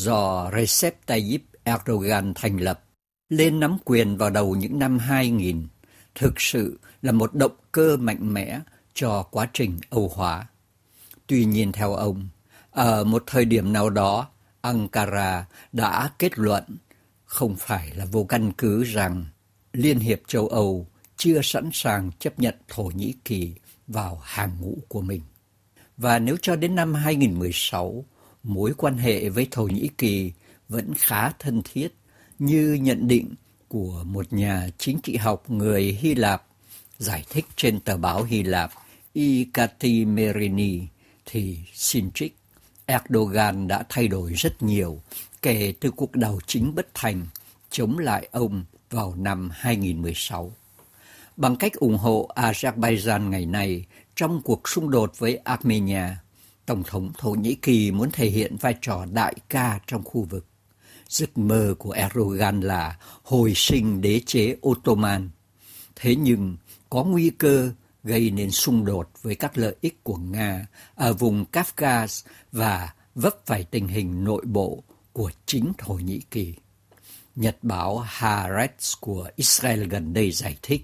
do Recep Tayyip Erdogan thành lập lên nắm quyền vào đầu những năm hai nghìn thực sự là một động cơ mạnh mẽ cho quá trình Âu hóa. Tuy nhiên theo ông, ở một thời điểm nào đó, Ankara đã kết luận không phải là vô căn cứ rằng Liên hiệp châu Âu chưa sẵn sàng chấp nhận Thổ Nhĩ Kỳ vào hàng ngũ của mình. Và nếu cho đến năm hai không một sáu, mối quan hệ với Thổ Nhĩ Kỳ vẫn khá thân thiết như nhận định của một nhà chính trị học người Hy Lạp giải thích trên tờ báo Hy Lạp I Kathimerini, thì xin trích, Erdogan đã thay đổi rất nhiều kể từ cuộc đảo chính bất thành chống lại ông vào năm hai không một sáu. Bằng cách ủng hộ Azerbaijan ngày nay trong cuộc xung đột với Armenia, Tổng thống Thổ Nhĩ Kỳ muốn thể hiện vai trò đại ca trong khu vực. Giấc mơ của Erdogan là hồi sinh đế chế Ottoman. Thế nhưng có nguy cơ gây nên xung đột với các lợi ích của Nga ở vùng Kafkas và vấp phải tình hình nội bộ của chính Thổ Nhĩ Kỳ. Nhật báo Haaretz của Israel gần đây giải thích,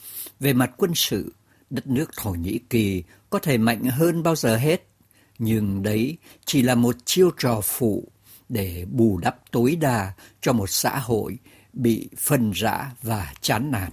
về mặt quân sự, đất nước Thổ Nhĩ Kỳ có thể mạnh hơn bao giờ hết, nhưng đấy chỉ là một chiêu trò phụ để bù đắp tối đa cho một xã hội bị phân rã và chán nản.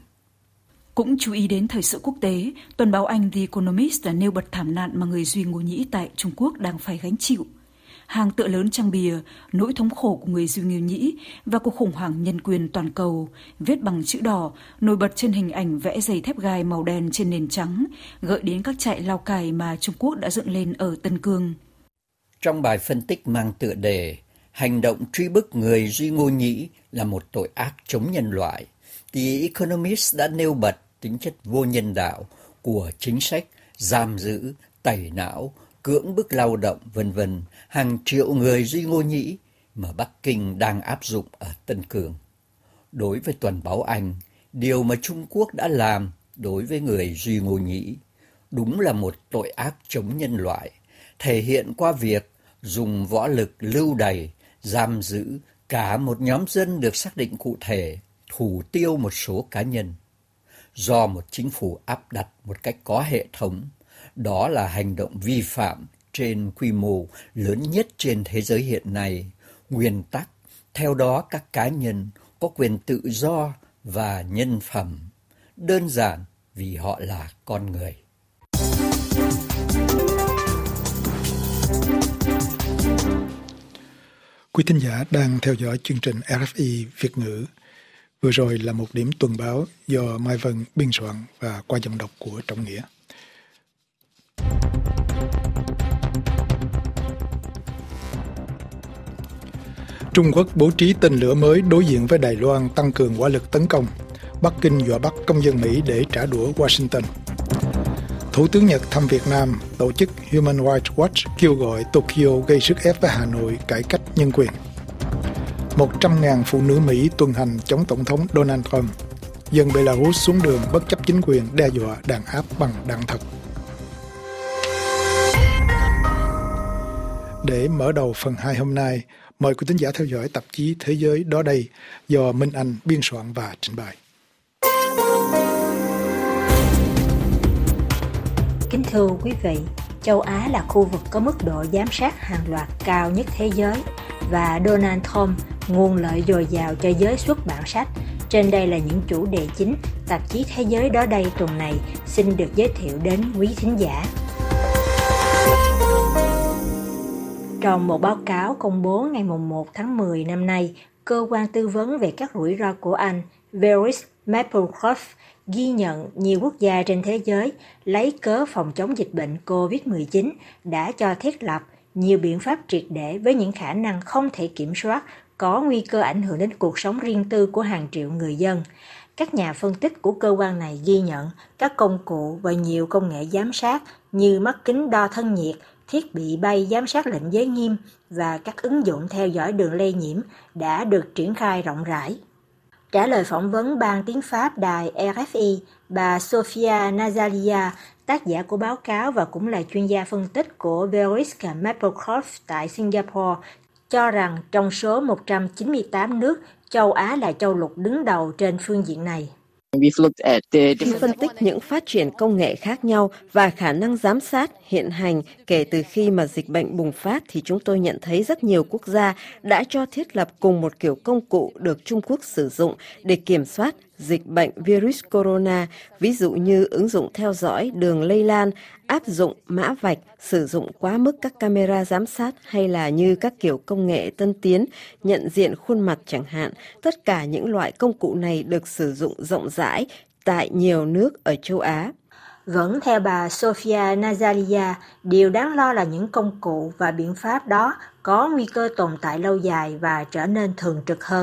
Cũng chú ý đến thời sự quốc tế, tuần báo Anh The Economist đã nêu bật thảm nạn mà người Duy Ngô Nhĩ tại Trung Quốc đang phải gánh chịu. Hàng tựa lớn trang bìa, nỗi thống khổ của người Duy Ngô Nhĩ và cuộc khủng hoảng nhân quyền toàn cầu, viết bằng chữ đỏ, nổi bật trên hình ảnh vẽ giày thép gai màu đen trên nền trắng, gợi đến các trại lao cày mà Trung Quốc đã dựng lên ở Tân Cương. Trong bài phân tích mang tựa đề, hành động truy bức người Duy Ngô Nhĩ là một tội ác chống nhân loại, The Economist đã nêu bật tính chất vô nhân đạo của chính sách giam giữ, tẩy não, cưỡng bức lao động, vân vân hàng triệu người Duy Ngô Nhĩ mà Bắc Kinh đang áp dụng ở Tân Cương. Đối với tuần báo Anh, điều mà Trung Quốc đã làm đối với người Duy Ngô Nhĩ đúng là một tội ác chống nhân loại, thể hiện qua việc dùng võ lực lưu đày, giam giữ cả một nhóm dân được xác định cụ thể, thủ tiêu một số cá nhân. Do một chính phủ áp đặt một cách có hệ thống, đó là hành động vi phạm trên quy mô lớn nhất trên thế giới hiện nay. Nguyên tắc, theo đó các cá nhân có quyền tự do và nhân phẩm, đơn giản vì họ là con người. Quý thính giả đang theo dõi chương trình rờ ép i Việt ngữ. Vừa rồi là một điểm tuần báo do Mai Vân biên soạn và qua giọng đọc của Trọng Nghĩa. Trung Quốc bố trí tên lửa mới đối diện với Đài Loan, tăng cường hỏa lực tấn công. Bắc Kinh dọa bắt công dân Mỹ để trả đũa Washington. Thủ tướng Nhật thăm Việt Nam, tổ chức Human Rights Watch kêu gọi Tokyo gây sức ép với Hà Nội cải cách nhân quyền. một trăm nghìn phụ nữ Mỹ tuần hành chống Tổng thống Donald Trump. Dân Belarus xuống đường bất chấp chính quyền đe dọa đàn áp bằng đạn thật. Để mở đầu phần hai hôm nay, mời quý thính giả theo dõi tạp chí Thế giới đó đây do Minh Anh biên soạn và trình bày. Kính thưa quý vị, châu Á là khu vực có mức độ giám sát hàng loạt cao nhất thế giới và Donald Trump nguồn lợi dồi dào cho giới xuất bản sách. Trên đây là những chủ đề chính tạp chí Thế giới đó đây tuần này xin được giới thiệu đến quý thính giả. Trong một báo cáo công bố ngày một tháng mười năm nay, cơ quan tư vấn về các rủi ro của Anh, Veris Maplecroft, ghi nhận nhiều quốc gia trên thế giới lấy cớ phòng chống dịch bệnh covid mười chín đã cho thiết lập nhiều biện pháp triệt để với những khả năng không thể kiểm soát, có nguy cơ ảnh hưởng đến cuộc sống riêng tư của hàng triệu người dân. Các nhà phân tích của cơ quan này ghi nhận các công cụ và nhiều công nghệ giám sát như mắt kính đo thân nhiệt, thiết bị bay giám sát lệnh giới nghiêm và các ứng dụng theo dõi đường lây nhiễm đã được triển khai rộng rãi. Trả lời phỏng vấn ban tiếng Pháp đài R F I, bà Sofia Nazaria, tác giả của báo cáo và cũng là chuyên gia phân tích của Veris Maplecroft tại Singapore, cho rằng trong số một trăm chín mươi tám nước, châu Á là châu lục đứng đầu trên phương diện này. Khi phân tích những phát triển công nghệ khác nhau và khả năng giám sát hiện hành kể từ khi mà dịch bệnh bùng phát, thì chúng tôi nhận thấy rất nhiều quốc gia đã cho thiết lập cùng một kiểu công cụ được Trung Quốc sử dụng để kiểm soát dịch bệnh virus corona, ví dụ như ứng dụng theo dõi đường lây lan, áp dụng mã vạch, sử dụng quá mức các camera giám sát hay là như các kiểu công nghệ tân tiến, nhận diện khuôn mặt chẳng hạn. Tất cả những loại công cụ này được sử dụng rộng rãi tại nhiều nước ở châu Á. Vẫn theo bà Sofia Nazaria, điều đáng lo là những công cụ và biện pháp đó có nguy cơ tồn tại lâu dài và trở nên thường trực hơn.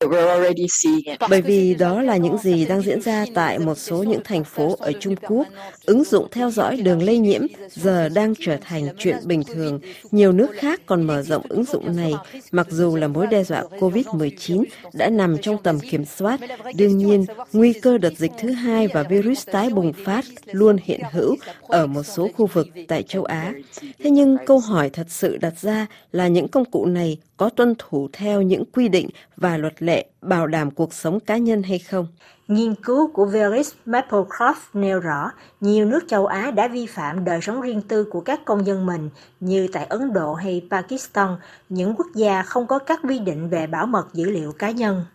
Bởi vì đó là những gì đang diễn ra tại một số những thành phố ở Trung Quốc. Ứng dụng theo dõi đường lây nhiễm giờ đang trở thành chuyện bình thường. Nhiều nước khác còn mở rộng ứng dụng này, mặc dù là mối đe dọa covid mười chín đã nằm trong tầm kiểm soát. Đương nhiên, nguy cơ đợt dịch thứ hai và virus tái bùng phát luôn hiện hữu ở một số khu vực tại châu Á. Thế nhưng câu hỏi thật sự đặt ra là những công cụ này có tuân thủ theo những quy định và luật lệ bảo đảm cuộc sống cá nhân hay không? Nghiên cứu của Veris Maplecroft nêu rõ nhiều nước châu Á đã vi phạm đời sống riêng tư của các công dân mình, như tại Ấn Độ hay Pakistan, những quốc gia không có các quy định về bảo mật dữ liệu cá nhân.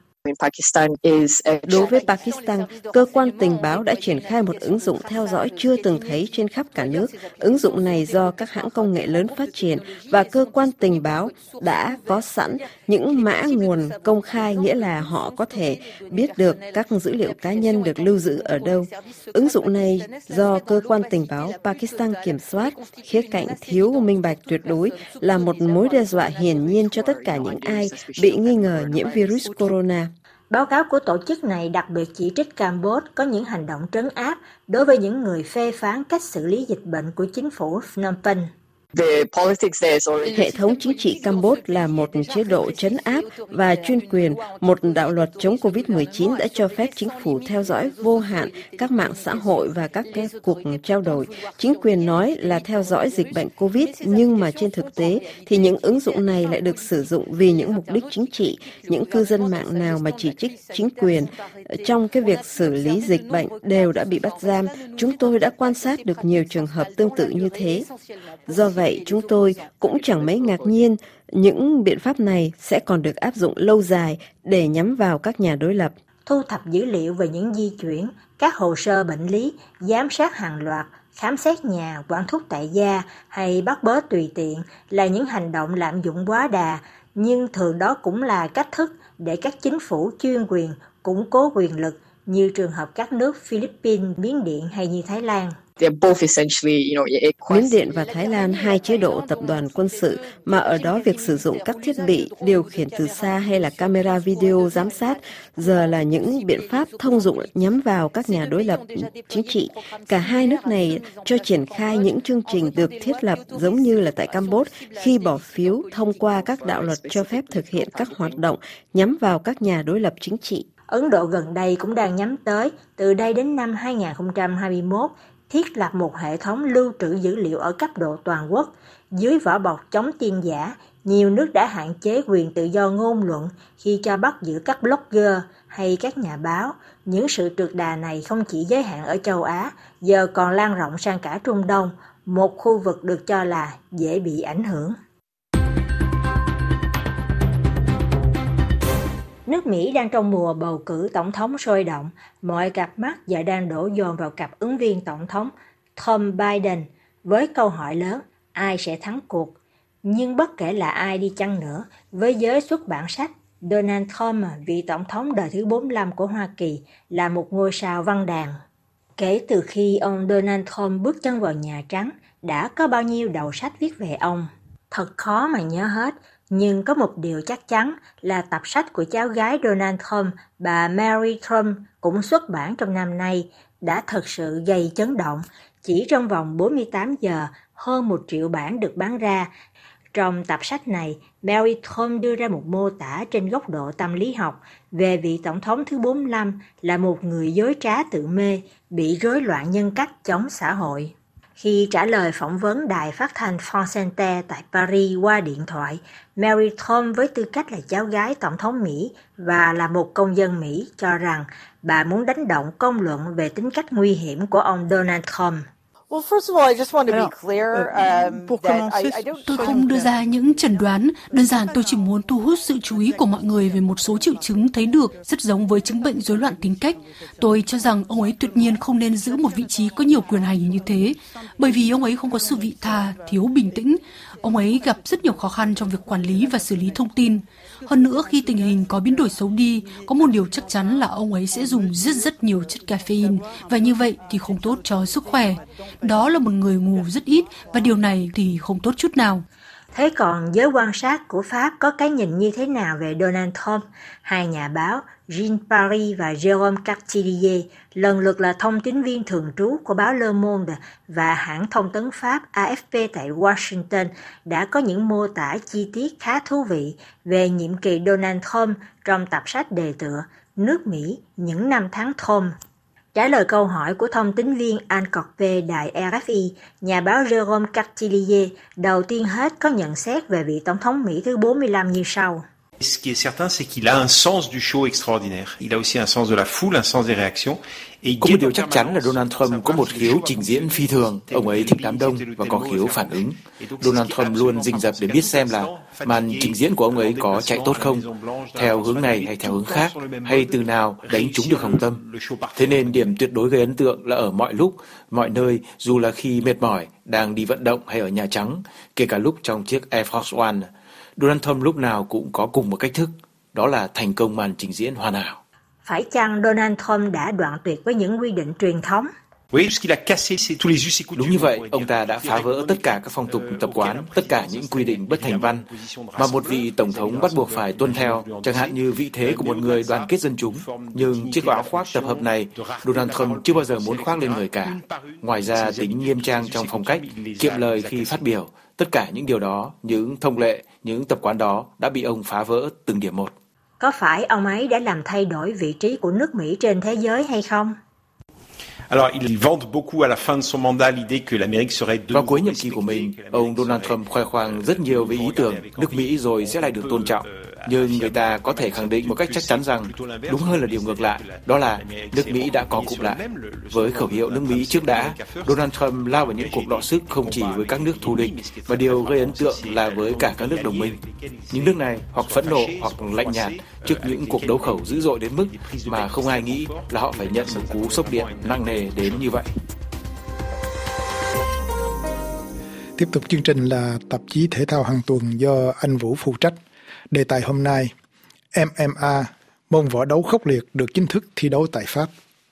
Đối với Pakistan, cơ quan tình báo đã triển khai một ứng dụng theo dõi chưa từng thấy trên khắp cả nước. Ứng dụng này do các hãng công nghệ lớn phát triển và cơ quan tình báo đã có sẵn những mã nguồn công khai, nghĩa là họ có thể biết được các dữ liệu cá nhân được lưu giữ ở đâu. Ứng dụng này do cơ quan tình báo Pakistan kiểm soát, khía cạnh thiếu minh bạch tuyệt đối là một mối đe dọa hiển nhiên cho tất cả những ai bị nghi ngờ nhiễm virus corona. Báo cáo của tổ chức này đặc biệt chỉ trích Campuchia có những hành động trấn áp đối với những người phê phán cách xử lý dịch bệnh của chính phủ Phnom Penh. Hệ thống chính trị Campuchia là một chế độ trấn áp và chuyên quyền. Một đạo luật chống covid mười chín đã cho phép chính phủ theo dõi vô hạn các mạng xã hội và các cuộc trao đổi. Chính quyền nói là theo dõi dịch bệnh Covid, nhưng mà trên thực tế thì những ứng dụng này lại được sử dụng vì những mục đích chính trị. Những cư dân mạng nào mà chỉ trích chính quyền trong cái việc xử lý dịch bệnh đều đã bị bắt giam. Chúng tôi đã quan sát được nhiều trường hợp tương tự như thế. Do vậy, chúng tôi cũng chẳng mấy ngạc nhiên những biện pháp này sẽ còn được áp dụng lâu dài để nhắm vào các nhà đối lập. Thu thập dữ liệu về những di chuyển, các hồ sơ bệnh lý, giám sát hàng loạt, khám xét nhà, quản thúc tại gia hay bắt bớ tùy tiện là những hành động lạm dụng quá đà, nhưng thường đó cũng là cách thức để các chính phủ chuyên quyền củng cố quyền lực, như trường hợp các nước Philippines, Miến Điện hay như Thái Lan. Miến Điện và Thái Lan, hai chế độ tập đoàn quân sự mà ở đó việc sử dụng các thiết bị điều khiển từ xa hay là camera video giám sát giờ là những biện pháp thông dụng nhắm vào các nhà đối lập chính trị. Cả hai nước này cho triển khai những chương trình được thiết lập giống như là tại Campuchia khi bỏ phiếu thông qua các đạo luật cho phép thực hiện các hoạt động nhắm vào các nhà đối lập chính trị. Ấn Độ gần đây cũng đang nhắm tới, từ đây đến năm hai không hai mốt, thiết lập một hệ thống lưu trữ dữ liệu ở cấp độ toàn quốc. Dưới vỏ bọc chống tin giả, nhiều nước đã hạn chế quyền tự do ngôn luận khi cho bắt giữ các blogger hay các nhà báo. Những sự trượt đà này không chỉ giới hạn ở châu Á, giờ còn lan rộng sang cả Trung Đông, một khu vực được cho là dễ bị ảnh hưởng. Nước Mỹ đang trong mùa bầu cử tổng thống sôi động, mọi cặp mắt giờ đang đổ dồn vào cặp ứng viên tổng thống Tom Biden với câu hỏi lớn ai sẽ thắng cuộc. Nhưng bất kể là ai đi chăng nữa, với giới xuất bản sách, Donald Trump, vị tổng thống đời thứ bốn mươi lăm của Hoa Kỳ, là một ngôi sao văn đàn. Kể từ khi ông Donald Trump bước chân vào Nhà Trắng, đã có bao nhiêu đầu sách viết về ông. Thật khó mà nhớ hết, nhưng có một điều chắc chắn là tập sách của cháu gái Donald Trump, bà Mary Trump, cũng xuất bản trong năm nay, đã thật sự gây chấn động. Chỉ trong vòng bốn mươi tám giờ, hơn một triệu bản được bán ra. Trong tập sách này, Mary Trump đưa ra một mô tả trên góc độ tâm lý học về vị tổng thống thứ bốn mươi lăm là một người dối trá tự mê, bị rối loạn nhân cách chống xã hội. Khi trả lời phỏng vấn đài phát thanh France Inter tại Paris qua điện thoại, Mary Trump với tư cách là cháu gái tổng thống Mỹ và là một công dân Mỹ cho rằng bà muốn đánh động công luận về tính cách nguy hiểm của ông Donald Trump. Tôi không đưa ra những chẩn đoán, đơn giản tôi chỉ muốn thu hút sự chú ý của mọi người về một số triệu chứng thấy được rất giống với chứng bệnh rối loạn tính cách. Tôi cho rằng ông ấy tuyệt nhiên không nên giữ một vị trí có nhiều quyền hành như thế, bởi vì ông ấy không có sự vị tha, thiếu bình tĩnh. Ông ấy gặp rất nhiều khó khăn trong việc quản lý và xử lý thông tin. Hơn nữa, khi tình hình có biến đổi xấu đi, có một điều chắc chắn là ông ấy sẽ dùng rất rất nhiều chất caffeine, và như vậy thì không tốt cho sức khỏe. Đó là một người ngủ rất ít, và điều này thì không tốt chút nào. Thế còn giới quan sát của Pháp có cái nhìn như thế nào về Donald Trump? Hai nhà báo Jean Paris và Jérôme Cartillier, lần lượt là thông tín viên thường trú của báo Le Monde và hãng thông tấn Pháp A F P tại Washington, đã có những mô tả chi tiết khá thú vị về nhiệm kỳ Donald Trump trong tập sách đề tựa Nước Mỹ, những năm tháng Trump. Trả lời câu hỏi của thông tín viên Anne Corpé đài R F I, nhà báo Jérôme Cartillier đầu tiên hết có nhận xét về vị tổng thống Mỹ thứ bốn mươi lăm như sau. Ce qui est certain, c'est qu'il a un sens du show extraordinaire. Il a aussi un sens de la foule, un sens des réactions. Có một điều chắc chắn là Donald Trump có một khiếu trình diễn phi thường. Ông ấy thích đám đông và có khiếu phản ứng. Donald Trump luôn rình rập để biết xem là màn trình diễn của ông ấy có chạy tốt không, theo hướng này hay theo hướng khác, hay từ nào đánh trúng được hồng tâm. Thế nên điểm tuyệt đối gây ấn tượng là ở mọi lúc, mọi nơi, dù là khi mệt mỏi, đang đi vận động hay ở Nhà Trắng, kể cả lúc trong chiếc Air Force One. Donald Trump lúc nào cũng có cùng một cách thức, đó là thành công màn trình diễn hoàn hảo. Phải chăng Donald Trump đã đoạn tuyệt với những quy định truyền thống? Đúng như vậy, ông ta đã phá vỡ tất cả các phong tục tập quán, tất cả những quy định bất thành văn mà một vị tổng thống bắt buộc phải tuân theo, chẳng hạn như vị thế của một người đoàn kết dân chúng. Nhưng chiếc áo khoác tập hợp này, Donald Trump chưa bao giờ muốn khoác lên người cả. Ngoài ra, tính nghiêm trang trong phong cách, kiệm lời khi phát biểu, tất cả những điều đó, những thông lệ, những tập quán đó đã bị ông phá vỡ từng điểm một. Có phải ông ấy đã làm thay đổi vị trí của nước Mỹ trên thế giới hay không? Vào cuối nhiệm kỳ của mình, ông Donald Trump khoe khoang rất nhiều về ý tưởng nước Mỹ rồi sẽ lại được tôn trọng. Nhưng người ta có thể khẳng định một cách chắc chắn rằng đúng hơn là điều ngược lại, đó là nước Mỹ đã có cụm lại. Với khẩu hiệu nước Mỹ trước đã, Donald Trump lao vào những cuộc đọ sức không chỉ với các nước thù địch, và điều gây ấn tượng là với cả các nước đồng minh. Những nước này hoặc phẫn nộ hoặc lạnh nhạt trước những cuộc đấu khẩu dữ dội đến mức mà không ai nghĩ là họ phải nhận một cú sốc điện nặng nề đến như vậy. Tiếp tục chương trình là tạp chí thể thao hàng tuần do anh Vũ phụ trách. Đề tài hôm nay, M M A, môn võ đấu khốc liệt được chính thức thi đấu tại Pháp.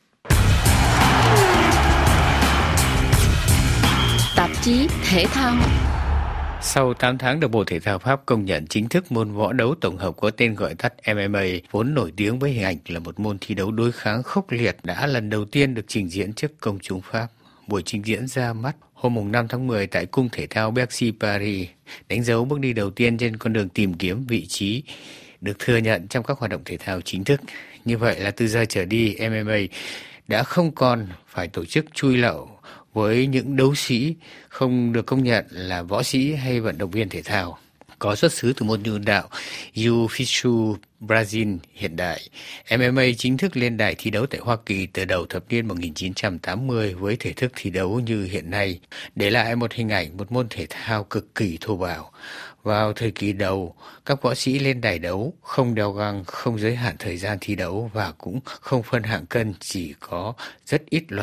Tạp chí thể thao. Sau tám tháng được Bộ Thể thao Pháp công nhận chính thức môn võ đấu tổng hợp có tên gọi tắt M M A, vốn nổi tiếng với hình ảnh là một môn thi đấu đối kháng khốc liệt, đã lần đầu tiên được trình diễn trước công chúng Pháp. Buổi trình diễn ra mắt hôm năm tháng mười tại Cung Thể thao Bercy, Paris, đánh dấu bước đi đầu tiên trên con đường tìm kiếm vị trí được thừa nhận trong các hoạt động thể thao chính thức. Như vậy là từ giờ trở đi, M M A đã không còn phải tổ chức chui lậu với những đấu sĩ không được công nhận là võ sĩ hay vận động viên thể thao. Có xuất xứ từ môn nhân đạo Jiu-Jitsu Brazil hiện đại, M M A chính thức lên đài thi đấu tại Hoa Kỳ từ đầu thập niên một nghìn chín trăm tám mươi với thể thức thi đấu như hiện nay, để lại một hình ảnh một môn thể thao cực kỳ thô bạo. Vào thời kỳ đầu, các võ sĩ lên đài đấu không đeo găng, không giới hạn thời gian thi đấu và cũng không phân hạng cân, chỉ có rất ít luật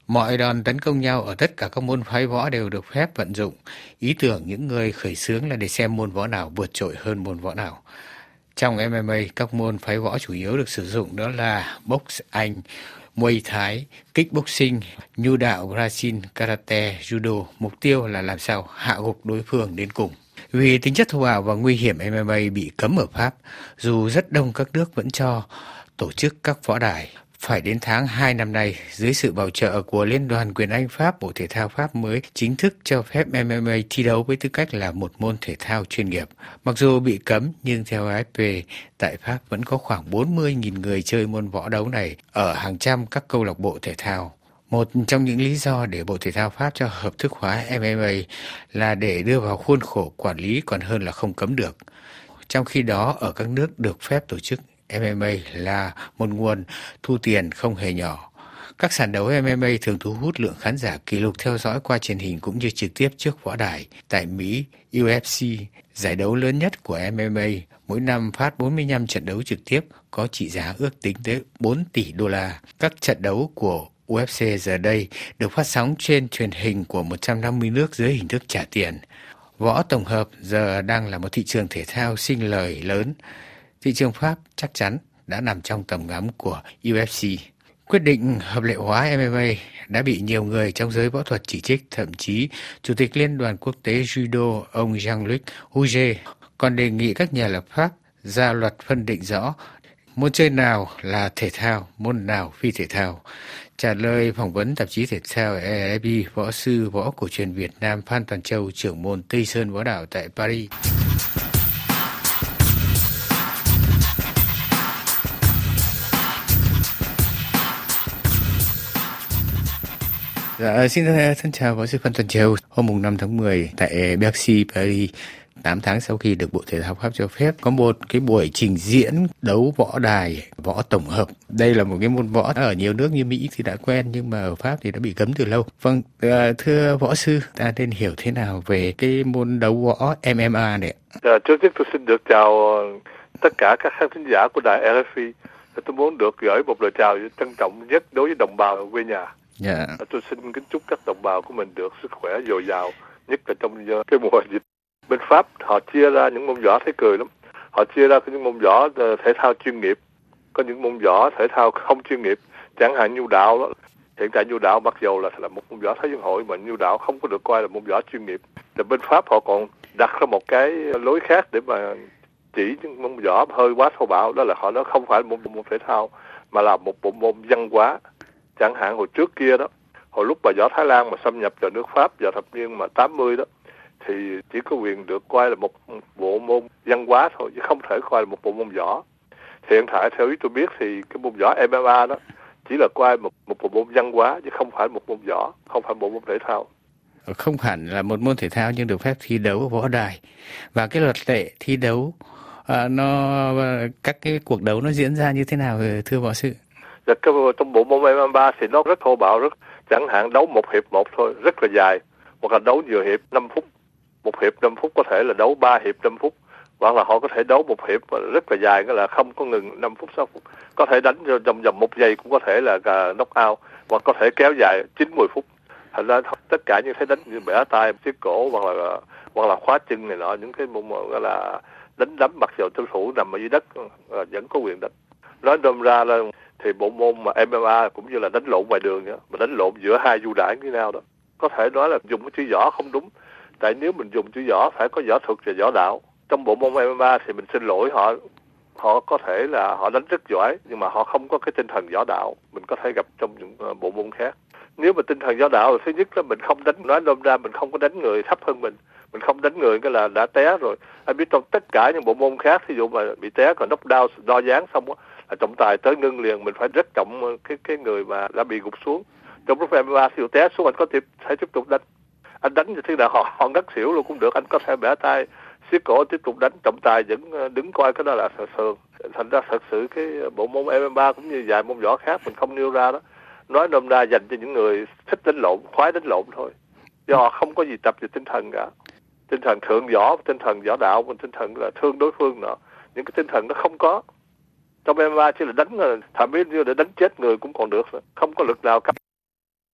Mọi đòn tấn công nhau ở tất cả các môn phái võ đều được phép vận dụng. Ý tưởng những người khởi xướng là để xem môn võ nào vượt trội hơn môn võ nào. Trong em em a, các môn phái võ chủ yếu được sử dụng đó là box Anh, Muay Thái, kickboxing, nhu đạo Brazil, karate, judo. Mục tiêu là làm sao hạ gục đối phương đến cùng. Vì tính chất thô bạo và nguy hiểm, em em a bị cấm ở Pháp, dù rất đông các nước vẫn cho tổ chức các võ đài. Phải đến tháng hai năm nay, dưới sự bảo trợ của Liên đoàn Quyền Anh Pháp, Bộ Thể thao Pháp mới chính thức cho phép em em a thi đấu với tư cách là một môn thể thao chuyên nghiệp. Mặc dù bị cấm, nhưng theo a ép pê, tại Pháp vẫn có khoảng bốn mươi nghìn người chơi môn võ đấu này ở hàng trăm các câu lạc bộ thể thao. Một trong những lý do để Bộ Thể thao Pháp cho hợp thức hóa em em a là để đưa vào khuôn khổ quản lý còn hơn là không cấm được. Trong khi đó, ở các nước được phép tổ chức em em a là một nguồn thu tiền không hề nhỏ. Các sàn đấu em em a thường thu hút lượng khán giả kỷ lục theo dõi qua truyền hình cũng như trực tiếp trước võ đài. Tại Mỹ, u ép xê, giải đấu lớn nhất của em em a, mỗi năm phát bốn mươi lăm trận đấu trực tiếp có trị giá ước tính tới bốn tỷ đô la. Các trận đấu của u ép xê giờ đây được phát sóng trên truyền hình của một trăm năm mươi nước dưới hình thức trả tiền. Võ tổng hợp giờ đang là một thị trường thể thao sinh lời lớn. Thị trường Pháp chắc chắn đã nằm trong tầm ngắm của u ép xê. Quyết định hợp lệ hóa em em a đã bị nhiều người trong giới võ thuật chỉ trích, thậm chí Chủ tịch Liên đoàn Quốc tế Judo ông Jean-Luc Rouget còn đề nghị các nhà lập pháp ra luật phân định rõ môn chơi nào là thể thao, môn nào phi thể thao. Trả lời phỏng vấn tạp chí thể thao a ép pê, võ sư võ cổ truyền Việt Nam Phan Toàn Châu, trưởng môn Tây Sơn Võ Đạo tại Paris. Dạ, xin thân chào võ sư Phan Toàn Châu. Hôm năm tháng mười tại Bercy, Paris, tám tháng sau khi được Bộ Thể thao Pháp cho phép, có một cái buổi trình diễn đấu võ đài, võ tổng hợp. Đây là một cái môn võ ở nhiều nước như Mỹ thì đã quen, nhưng mà ở Pháp thì đã bị cấm từ lâu. Vâng, thưa võ sư, ta nên hiểu thế nào về cái môn đấu võ em em a này? À, trước tiên tôi xin được chào tất cả các khán thính giả của đài rờ ép pê. Tôi muốn được gửi một lời chào trân trọng nhất đối với đồng bào ở quê nhà. Yeah. Tôi xin kính chúc các đồng bào của mình được sức khỏe dồi dào, nhất là trong cái mùa dịch. Bên Pháp họ chia ra những môn võ thấy cười lắm. Họ chia ra những môn võ thể thao chuyên nghiệp, có những môn võ thể thao không chuyên nghiệp, chẳng hạn nhu đạo đó. Hiện tại nhu đạo mặc dù là là một môn võ thế vận hội mà nhu đạo không có được coi là môn võ chuyên nghiệp. Thì bên Pháp họ còn đặt ra một cái lối khác để mà chỉ những môn võ hơi quá thô bạo, đó là họ nói không phải một môn thể thao mà là một bộ môn văn hóa. Chẳng hạn hồi trước kia đó, hồi lúc mà võ Thái Lan mà xâm nhập vào nước Pháp vào thập niên mà tám mươi đó, thì chỉ có quyền được coi là một bộ môn văn hóa thôi, chứ không thể coi là một bộ môn võ. Hiện tại theo ý tôi biết thì cái môn võ em em a đó chỉ là coi một một bộ môn văn hóa chứ không phải một môn võ, không phải bộ môn thể thao. Không hẳn là một môn thể thao nhưng được phép thi đấu ở võ đài. Và cái luật lệ thi đấu, à, nó các cái cuộc đấu nó diễn ra như thế nào thưa võ sư? Và cái, trong bộ môn em em a thì nó rất thô bạo, rất chẳng hạn đấu một hiệp một thôi, rất là dài, hoặc là đấu nhiều hiệp năm phút, một hiệp năm phút, có thể là đấu ba hiệp năm phút, hoặc là họ có thể đấu một hiệp rất là dài, nghĩa là không có ngừng năm phút sáu phút, có thể đánh trong vòng một giây cũng có thể là knock out, hoặc có thể kéo dài chín mươi phút. Thành ra tất cả những thế đánh như bẻ tay, siết cổ hoặc là hoặc là khóa chân này nọ, những cái môn gọi là đánh đấm mặc dù đối thủ nằm ở dưới đất vẫn có quyền đánh. Nói đâm ra là thì bộ môn mà em em a cũng như là đánh lộn ngoài đường nữa, mà đánh lộn giữa hai du đảng như nào đó, có thể nói là dùng cái chữ võ không đúng. Tại nếu mình dùng chữ võ phải có võ thuật và võ đạo. Trong bộ môn em em a thì mình xin lỗi họ, họ có thể là họ đánh rất giỏi nhưng mà họ không có cái tinh thần võ đạo mình có thể gặp trong những uh, bộ môn khác. Nếu mà tinh thần võ đạo thì thứ nhất là mình không đánh, nói nôm ra mình không có đánh người thấp hơn mình, mình không đánh người cái là đã té rồi. Anh biết trong tất cả những bộ môn khác, ví dụ mà bị té còn knock down đo dáng xong á là trọng tài tới ngưng liền, mình phải rất trọng cái cái người mà đã bị gục xuống. Trong lúc em em a thì té xuống anh có thể phải tiếp tục đánh. Anh đánh như thế nào họ họ ngất xỉu luôn cũng được, anh có thể bẻ tay siết cổ tiếp tục đánh, trọng tài vẫn đứng coi, cái đó là thường. Thành ra thật sự cái bộ môn em em a cũng như vài môn võ khác mình không nêu ra đó, nói nôm na dành cho những người thích đánh lộn, khoái đánh lộn thôi, do họ không có gì tập về tinh thần cả, tinh thần thượng võ, tinh thần võ đạo, và tinh thần là thương đối phương nữa, những cái tinh thần nó không có. Trong em em a chỉ là đánh, thậm chí như để đánh chết người cũng còn được, không có lực nào cấp.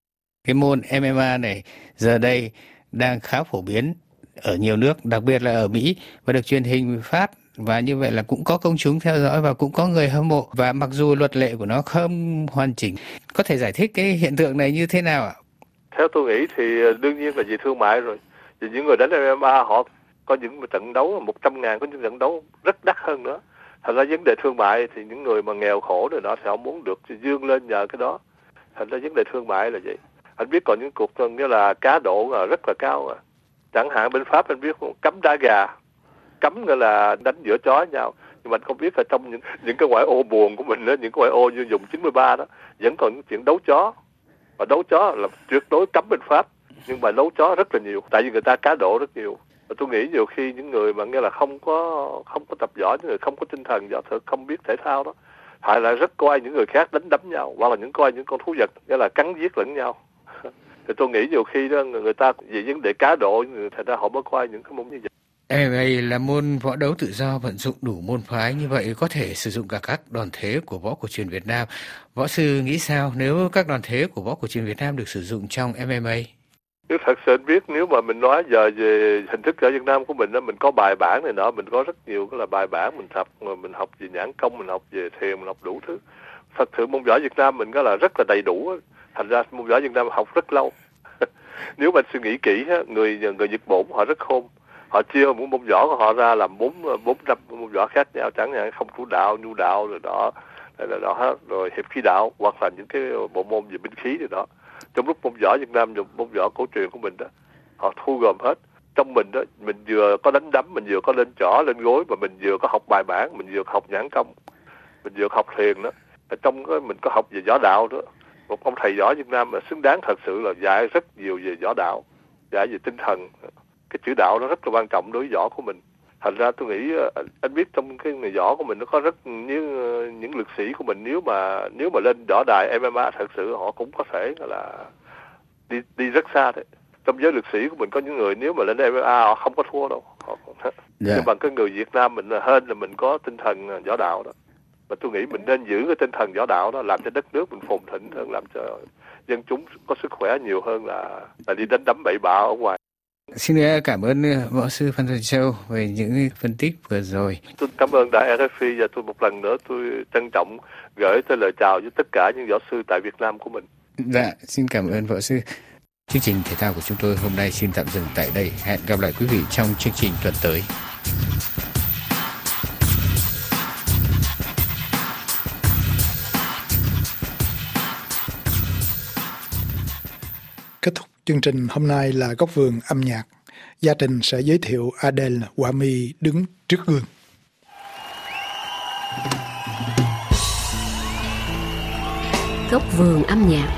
Cái môn em em a này giờ đây đang khá phổ biến ở nhiều nước, đặc biệt là ở Mỹ, và được truyền hình phát, và như vậy là cũng có công chúng theo dõi và cũng có người hâm mộ. Và mặc dù luật lệ của nó không hoàn chỉnh, có thể giải thích cái hiện tượng này như thế nào ạ? Theo tôi nghĩ thì đương nhiên là vì thương mại rồi. Vì những người đánh em em a họ có những trận đấu một trăm ngàn, có những trận đấu rất đắt hơn nữa. Thành ra vấn đề thương mại thì những người mà nghèo khổ rồi đó thì họ muốn được dương lên nhờ cái đó. Thành ra vấn đề thương mại là vậy. Anh biết còn những cuộc như là cá độ là rất là cao à. Chẳng hạn bên Pháp anh biết cấm đá gà, cấm gọi là đánh giữa chó với nhau. Nhưng mà anh không biết là trong những những cái ngoại ô buồn của mình đó, những cái ngoại ô như vùng chín mươi ba đó, vẫn còn những chuyện đấu chó. Và đấu chó là tuyệt đối cấm bên Pháp, nhưng mà đấu chó rất là nhiều, tại vì người ta cá độ rất nhiều. Và tôi nghĩ nhiều khi những người mà nghe là không có không có tập võ, những người không có tinh thần võ thực, không biết thể thao đó, họ lại rất coi những người khác đánh đấm nhau, hoặc là những coi những con thú vật nghĩa là cắn giết lẫn nhau. Thì tôi nghĩ nhiều khi đó người ta vì vấn đề cá độ, thành ra họ mới coi những cái môn như vậy. em em a là môn võ đấu tự do vận dụng đủ môn phái, như vậy có thể sử dụng cả các đòn thế của võ cổ truyền Việt Nam. Võ sư nghĩ sao nếu các đòn thế của võ cổ truyền Việt Nam được sử dụng trong em em a? Nếu thật sự anh biết, nếu mà mình nói giờ về hình thức ở Việt Nam của mình đó, mình có bài bản này nọ, mình có rất nhiều cái là bài bản mình học, mình học về nhãn công, mình học về thiền, mình học đủ thứ. Thật sự môn võ Việt Nam mình có là rất là đầy đủ, thành ra môn võ Việt Nam học rất lâu. Nếu mình suy nghĩ kỹ, người người Nhật Bản họ rất khôn, họ chia một môn võ của họ ra làm bốn bốn năm môn võ khác nhau, chẳng hạn không thủ đạo, nhu đạo rồi đó, rồi đó, rồi hiệp khí đạo, hoặc là những cái bộ môn về binh khí rồi đó. Trong lúc môn võ Việt Nam, môn võ cổ truyền của mình đó, họ thu gồm hết. Trong mình đó, mình vừa có đánh đấm, mình vừa có lên chỏ, lên gối, và mình vừa có học bài bản, mình vừa học nhãn công, mình vừa học thiền đó. Ở trong đó, mình có học về võ đạo nữa. Một ông thầy võ Việt Nam mà xứng đáng thật sự là dạy rất nhiều về võ đạo, dạy về tinh thần. Cái chữ đạo nó rất là quan trọng đối với võ của mình. Thành ra tôi nghĩ anh biết trong cái người võ của mình nó có rất như những lực sĩ của mình, nếu mà nếu mà lên võ đài em em a thật sự họ cũng có thể là đi đi rất xa đấy. Trong giới lực sĩ của mình có những người nếu mà lên em em a họ không có thua đâu. Họ, yeah. Nhưng bằng cái người Việt Nam mình hơn là mình có tinh thần võ đạo đó. Và tôi nghĩ mình nên giữ cái tinh thần võ đạo đó, làm cho đất nước mình phồn thịnh hơn, làm cho dân chúng có sức khỏe nhiều hơn là là đi đánh đấm bậy bạ ở ngoài. Xin cảm ơn võ sư Phan Xuân Châu về những phân tích vừa rồi. Tôi cảm ơn đài rờ ép i, và tôi một lần nữa tôi trân trọng gửi tới lời chào với tất cả những võ sư tại Việt Nam của mình. Dạ, xin cảm ơn võ sư. Chương trình thể thao của chúng tôi hôm nay xin tạm dừng tại đây. Hẹn gặp lại quý vị trong chương trình tuần tới. Kết thúc chương trình hôm nay là Góc vườn âm nhạc. Gia Trình sẽ giới thiệu Adele họa mi đứng trước gương. Góc vườn âm nhạc.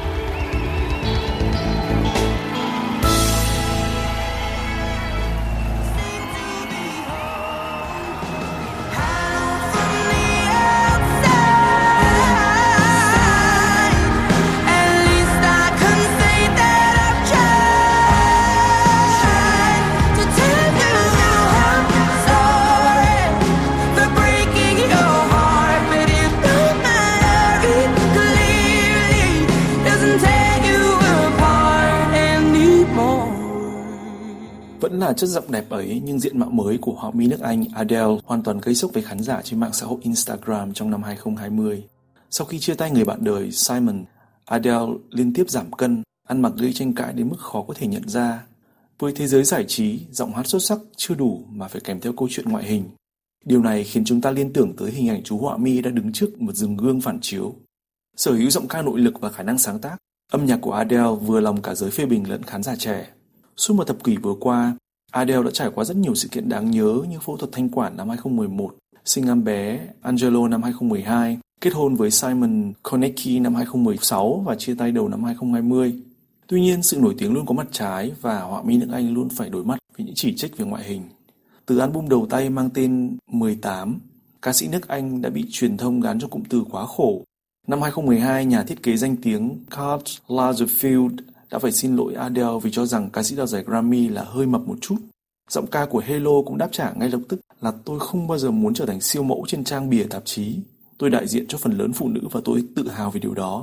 Vẫn là chất giọng đẹp ấy, nhưng diện mạo mới của họa mi nước Anh Adele hoàn toàn gây sốc với khán giả trên mạng xã hội Instagram trong năm hai không hai không. Sau khi chia tay người bạn đời Simon, Adele liên tiếp giảm cân, ăn mặc gây tranh cãi đến mức khó có thể nhận ra. Với thế giới giải trí, giọng hát xuất sắc chưa đủ mà phải kèm theo câu chuyện ngoại hình. Điều này khiến chúng ta liên tưởng tới hình ảnh chú họa mi đang đứng trước một rừng gương phản chiếu. Sở hữu giọng ca nội lực và khả năng sáng tác, âm nhạc của Adele vừa lòng cả giới phê bình lẫn khán giả trẻ. Suốt một thập kỷ vừa qua, Adele đã trải qua rất nhiều sự kiện đáng nhớ như phẫu thuật thanh quản năm hai không một một, sinh em bé Angelo năm hai không một hai, kết hôn với Simon Konecki năm hai không một sáu và chia tay đầu năm hai không hai không. Tuy nhiên, sự nổi tiếng luôn có mặt trái và họa mi nước Anh luôn phải đối mặt với những chỉ trích về ngoại hình. Từ album đầu tay mang tên mười tám, ca sĩ nước Anh đã bị truyền thông gán cho cụm từ quá khổ. Năm hai không một hai, nhà thiết kế danh tiếng Karl Lagerfeld đã phải xin lỗi Adele vì cho rằng ca sĩ đoạt giải Grammy là hơi mập một chút. Giọng ca của Hello cũng đáp trả ngay lập tức là tôi không bao giờ muốn trở thành siêu mẫu trên trang bìa tạp chí. Tôi đại diện cho phần lớn phụ nữ và tôi tự hào về điều đó.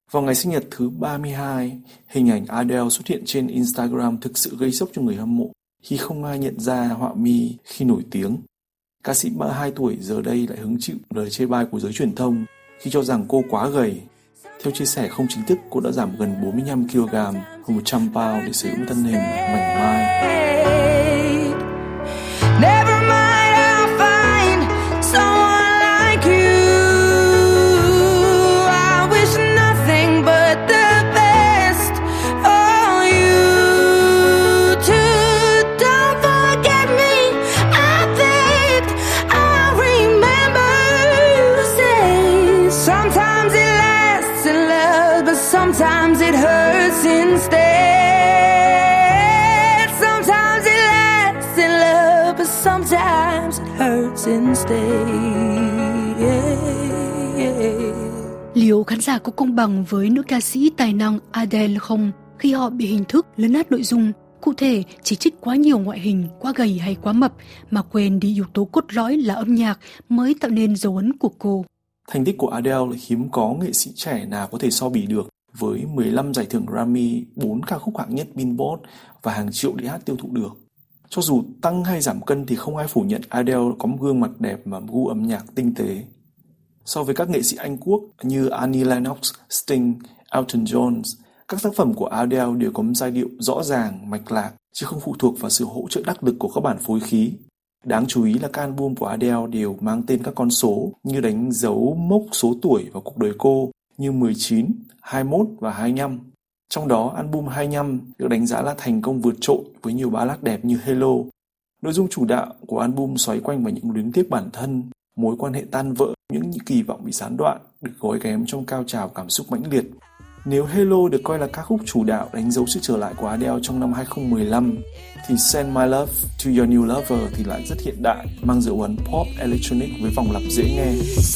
Vào ngày sinh nhật thứ ba mươi hai, hình ảnh Adele xuất hiện trên Instagram thực sự gây sốc cho người hâm mộ khi không ai nhận ra họa mi khi nổi tiếng. Ca sĩ ba mươi hai tuổi giờ đây lại hứng chịu lời chê bai của giới truyền thông khi cho rằng cô quá gầy. Theo chia sẻ không chính thức, cô đã giảm gần bốn mươi lăm ki lô gam, hơn một trăm pound để sở hữu thân hình mảnh mai. Sometimes it hurts instead. Sometimes it lasts in love, but sometimes it hurts instead. Liệu khán giả có công bằng với nữ ca sĩ tài năng Adele không khi họ bị hình thức lấn át nội dung, cụ thể chỉ trích quá nhiều ngoại hình, quá gầy hay quá mập mà quên đi yếu tố cốt lõi là âm nhạc mới tạo nên dấu ấn của cô? Thành tích của Adele hiếm có nghệ sĩ trẻ nào có thể so bì được, với mười lăm giải thưởng Grammy, bốn ca khúc hạng nhất Billboard và hàng triệu đĩa hát tiêu thụ được. Cho dù tăng hay giảm cân thì không ai phủ nhận Adele có một gương mặt đẹp và gu âm nhạc tinh tế. So với các nghệ sĩ Anh Quốc như Annie Lennox, Sting, Elton John, các tác phẩm của Adele đều có một giai điệu rõ ràng, mạch lạc, chứ không phụ thuộc vào sự hỗ trợ đắc lực của các bản phối khí. Đáng chú ý là các album của Adele đều mang tên các con số như đánh dấu mốc số tuổi vào cuộc đời cô như mười chín, hai mươi mốt và hai mươi lăm. Trong đó, album hai mươi lăm được đánh giá là thành công vượt trội với nhiều ballad đẹp như Hello. Nội dung chủ đạo của album xoay quanh vào những luyến tiếc bản thân, mối quan hệ tan vỡ, những kỳ vọng bị gián đoạn, được gói ghém trong cao trào cảm xúc mãnh liệt. Nếu Hello được coi là ca khúc chủ đạo đánh dấu sự trở lại của Adele trong năm hai không một lăm, thì Send My Love to Your New Lover thì lại rất hiện đại, mang dấu ấn pop electronic với vòng lặp dễ nghe.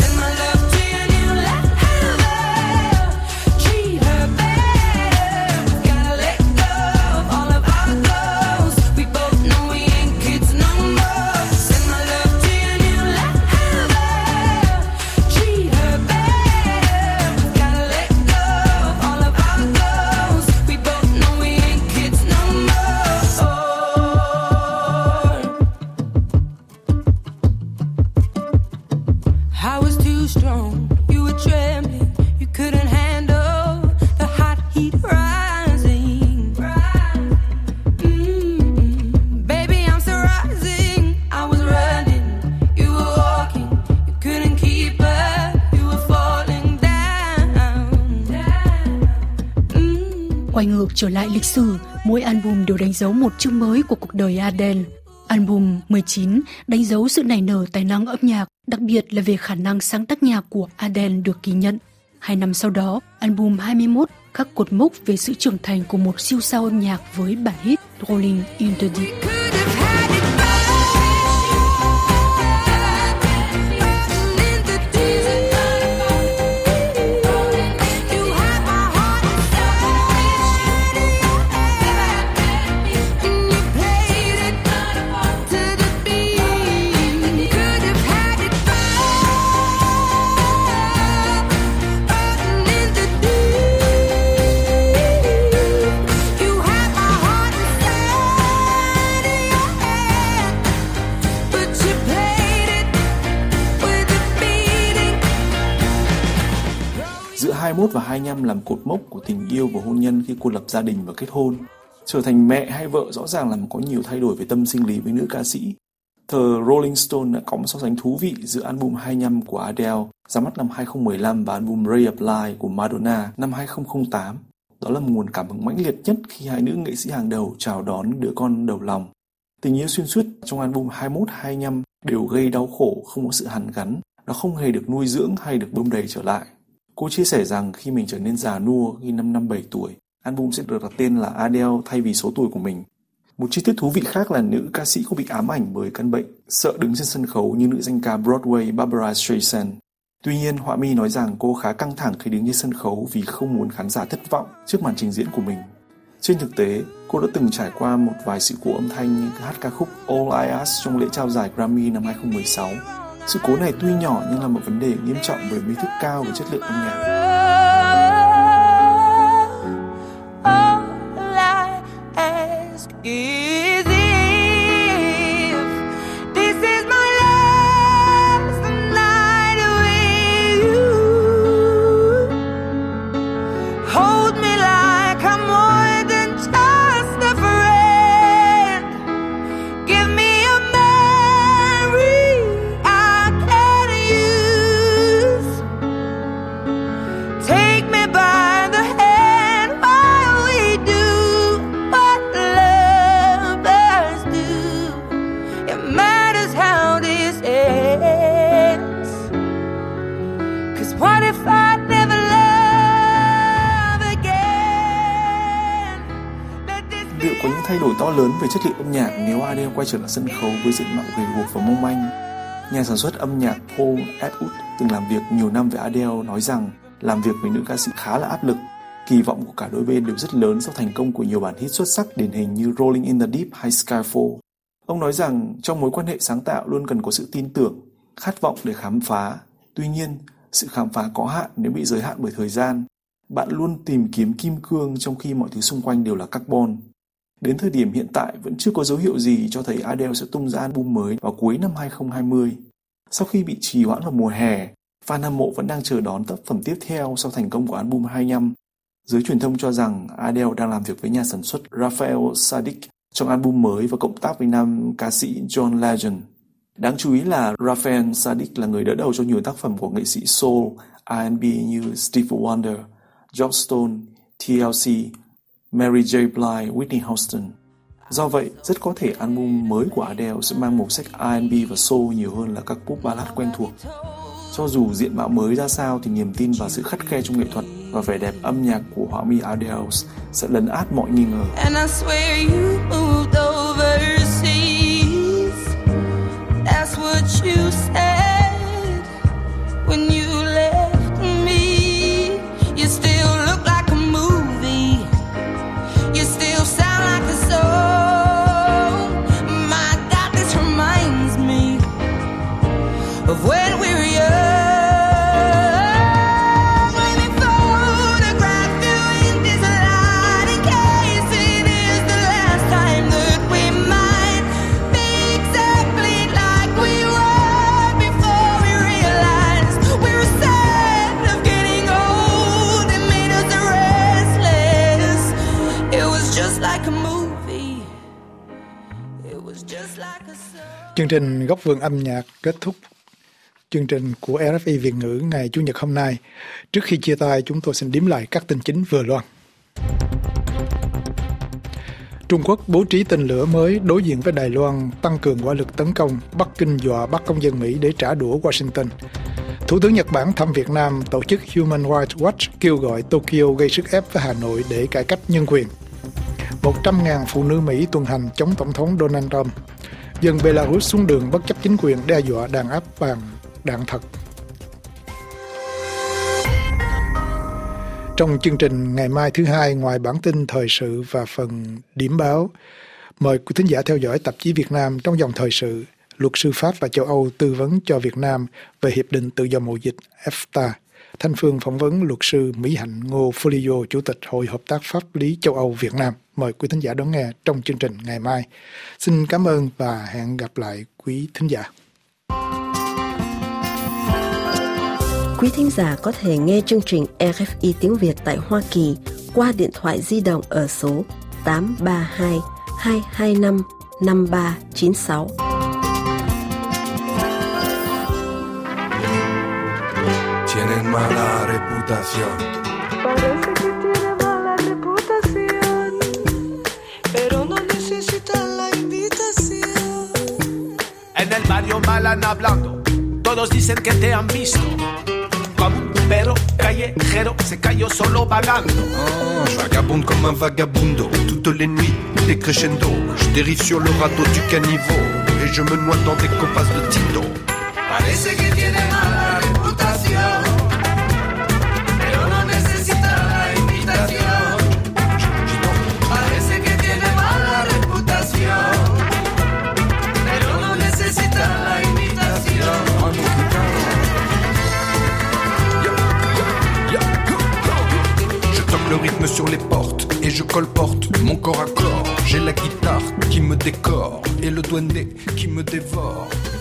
Quay ngược trở lại lịch sử, mỗi album đều đánh dấu một chương mới của cuộc đời Adele. Album mười chín đánh dấu sự nảy nở tài năng âm nhạc, đặc biệt là về khả năng sáng tác nhạc của Adele được ghi nhận. Hai năm sau đó, album hai mươi mốt khắc cột mốc về sự trưởng thành của một siêu sao âm nhạc với bản hit Rolling in the Deep. hai mươi mốt và hai mươi lăm làm cột mốc của tình yêu và hôn nhân khi cô lập gia đình và kết hôn. Trở thành mẹ hay vợ rõ ràng là có nhiều thay đổi về tâm sinh lý với nữ ca sĩ. Tờ Rolling Stone đã có một so sánh thú vị giữa album hai mươi lăm của Adele ra mắt năm hai không một lăm và album Ray of Light của Madonna năm hai không không tám. Đó là một nguồn cảm hứng mãnh liệt nhất khi hai nữ nghệ sĩ hàng đầu chào đón đứa con đầu lòng. Tình yêu xuyên suốt trong album hai mươi mốt hai mươi lăm đều gây đau khổ, không có sự hàn gắn, nó không hề được nuôi dưỡng hay được bơm đầy trở lại. Cô chia sẻ rằng khi mình trở nên già nua khi năm năm bảy tuổi, album sẽ được đặt tên là Adele thay vì số tuổi của mình. Một chi tiết thú vị khác là nữ ca sĩ cũng bị ám ảnh bởi căn bệnh sợ đứng trên sân khấu như nữ danh ca Broadway Barbra Streisand. Tuy nhiên, họa mi nói rằng cô khá căng thẳng khi đứng trên sân khấu vì không muốn khán giả thất vọng trước màn trình diễn của mình. Trên thực tế, cô đã từng trải qua một vài sự cố âm thanh như hát ca khúc All I Ask trong lễ trao giải Grammy năm hai không một sáu. Sự cố này tuy nhỏ nhưng là một vấn đề nghiêm trọng bởi ý thức cao về chất lượng âm nhạc. What if I never love again? Liệu có những thay đổi to lớn về chất liệu âm nhạc nếu Adele quay trở lại sân khấu với diện mạo gầy guộc và mong manh? Nhà sản xuất âm nhạc Paul Atwood từng làm việc nhiều năm với Adele nói rằng làm việc với nữ ca sĩ khá là áp lực. Kỳ vọng của cả đôi bên đều rất lớn sau thành công của nhiều bản hit xuất sắc điển hình như Rolling in the Deep hay Skyfall. Ông nói rằng trong mối quan hệ sáng tạo luôn cần có sự tin tưởng, khát vọng để khám phá. Tuy nhiên, sự khám phá có hạn nếu bị giới hạn bởi thời gian. Bạn luôn tìm kiếm kim cương trong khi mọi thứ xung quanh đều là carbon. Đến thời điểm hiện tại vẫn chưa có dấu hiệu gì cho thấy Adele sẽ tung ra album mới vào cuối năm hai không hai không. Sau khi bị trì hoãn vào mùa hè, fan hâm mộ vẫn đang chờ đón tác phẩm tiếp theo sau thành công của album hai lăm. Giới truyền thông cho rằng Adele đang làm việc với nhà sản xuất Raphael Saadiq trong album mới và cộng tác với nam ca sĩ John Legend. Đáng chú ý là Raphael Saadiq là người đỡ đầu cho nhiều tác phẩm của nghệ sĩ soul, R and B như Stevie Wonder, George Stone, T L C, Mary J. Blige, Whitney Houston. Do vậy, rất có thể album mới của Adele sẽ mang màu sắc R and B và soul nhiều hơn là các pop ballad quen thuộc. Cho dù diện mạo mới ra sao thì niềm tin vào sự khắt khe trong nghệ thuật và vẻ đẹp âm nhạc của họa mi Adele sẽ lấn át mọi nghi ngờ. And I swear you moved overseas. That's what you said when you left me. You still look like a movie. You still sound like a song. My God, this reminds me of when we were young. Chương trình Góc vườn âm nhạc kết thúc chương trình của rờ ép i Việt ngữ ngày Chủ nhật hôm nay. Trước khi chia tay, chúng tôi xin điểm lại các tin chính vừa loan. Trung Quốc bố trí tên lửa mới đối diện với Đài Loan, tăng cường hỏa lực tấn công. Bắc Kinh dọa bắt công dân Mỹ để trả đũa Washington. Thủ tướng Nhật Bản thăm Việt Nam, tổ chức Human Rights Watch kêu gọi Tokyo gây sức ép với Hà Nội để cải cách nhân quyền. một trăm nghìn phụ nữ Mỹ tuần hành chống Tổng thống Donald Trump. Dân Belarus xuống đường bất chấp chính quyền đe dọa đàn áp bằng đạn thật. Trong chương trình ngày mai thứ hai, ngoài bản tin thời sự và phần điểm báo, mời quý thính giả theo dõi tạp chí Việt Nam trong dòng thời sự. Luật sư Pháp và châu Âu tư vấn cho Việt Nam về Hiệp định Tự do Mậu Dịch e phờ tê a. Thanh Phương phỏng vấn luật sư Mỹ Hạnh Ngô Folio, Chủ tịch Hội Hợp tác Pháp lý châu Âu Việt Nam. Mời quý thính giả đón nghe trong chương trình ngày mai. Xin cảm ơn và hẹn gặp lại quý thính giả. Quý thính giả có thể nghe chương trình rờ ép i tiếng Việt tại Hoa Kỳ qua điện thoại di động ở số tám ba hai, hai hai năm, năm ba chín sáu. Tienen mala reputación. Parece que tiene mala reputación, pero no necesita la invitación. En el barrio mal han hablando, todos dicen que te han visto. Como un perro callejero se cayó solo vagando. Oh, je vagabonde comme un vagabundo, toutes les nuits, des crescendo. Je dérive sur le radeau du caniveau, et je me noie dans des copas de Tito. Parece que tiene mala reputación, pero no necesita la invitación. Parece que tiene mala reputación, pero no necesita la invitación. Je toque le rythme sur les portes et je colporte mon corps à corps. J'ai la guitare qui me décore et le duende qui me dévore.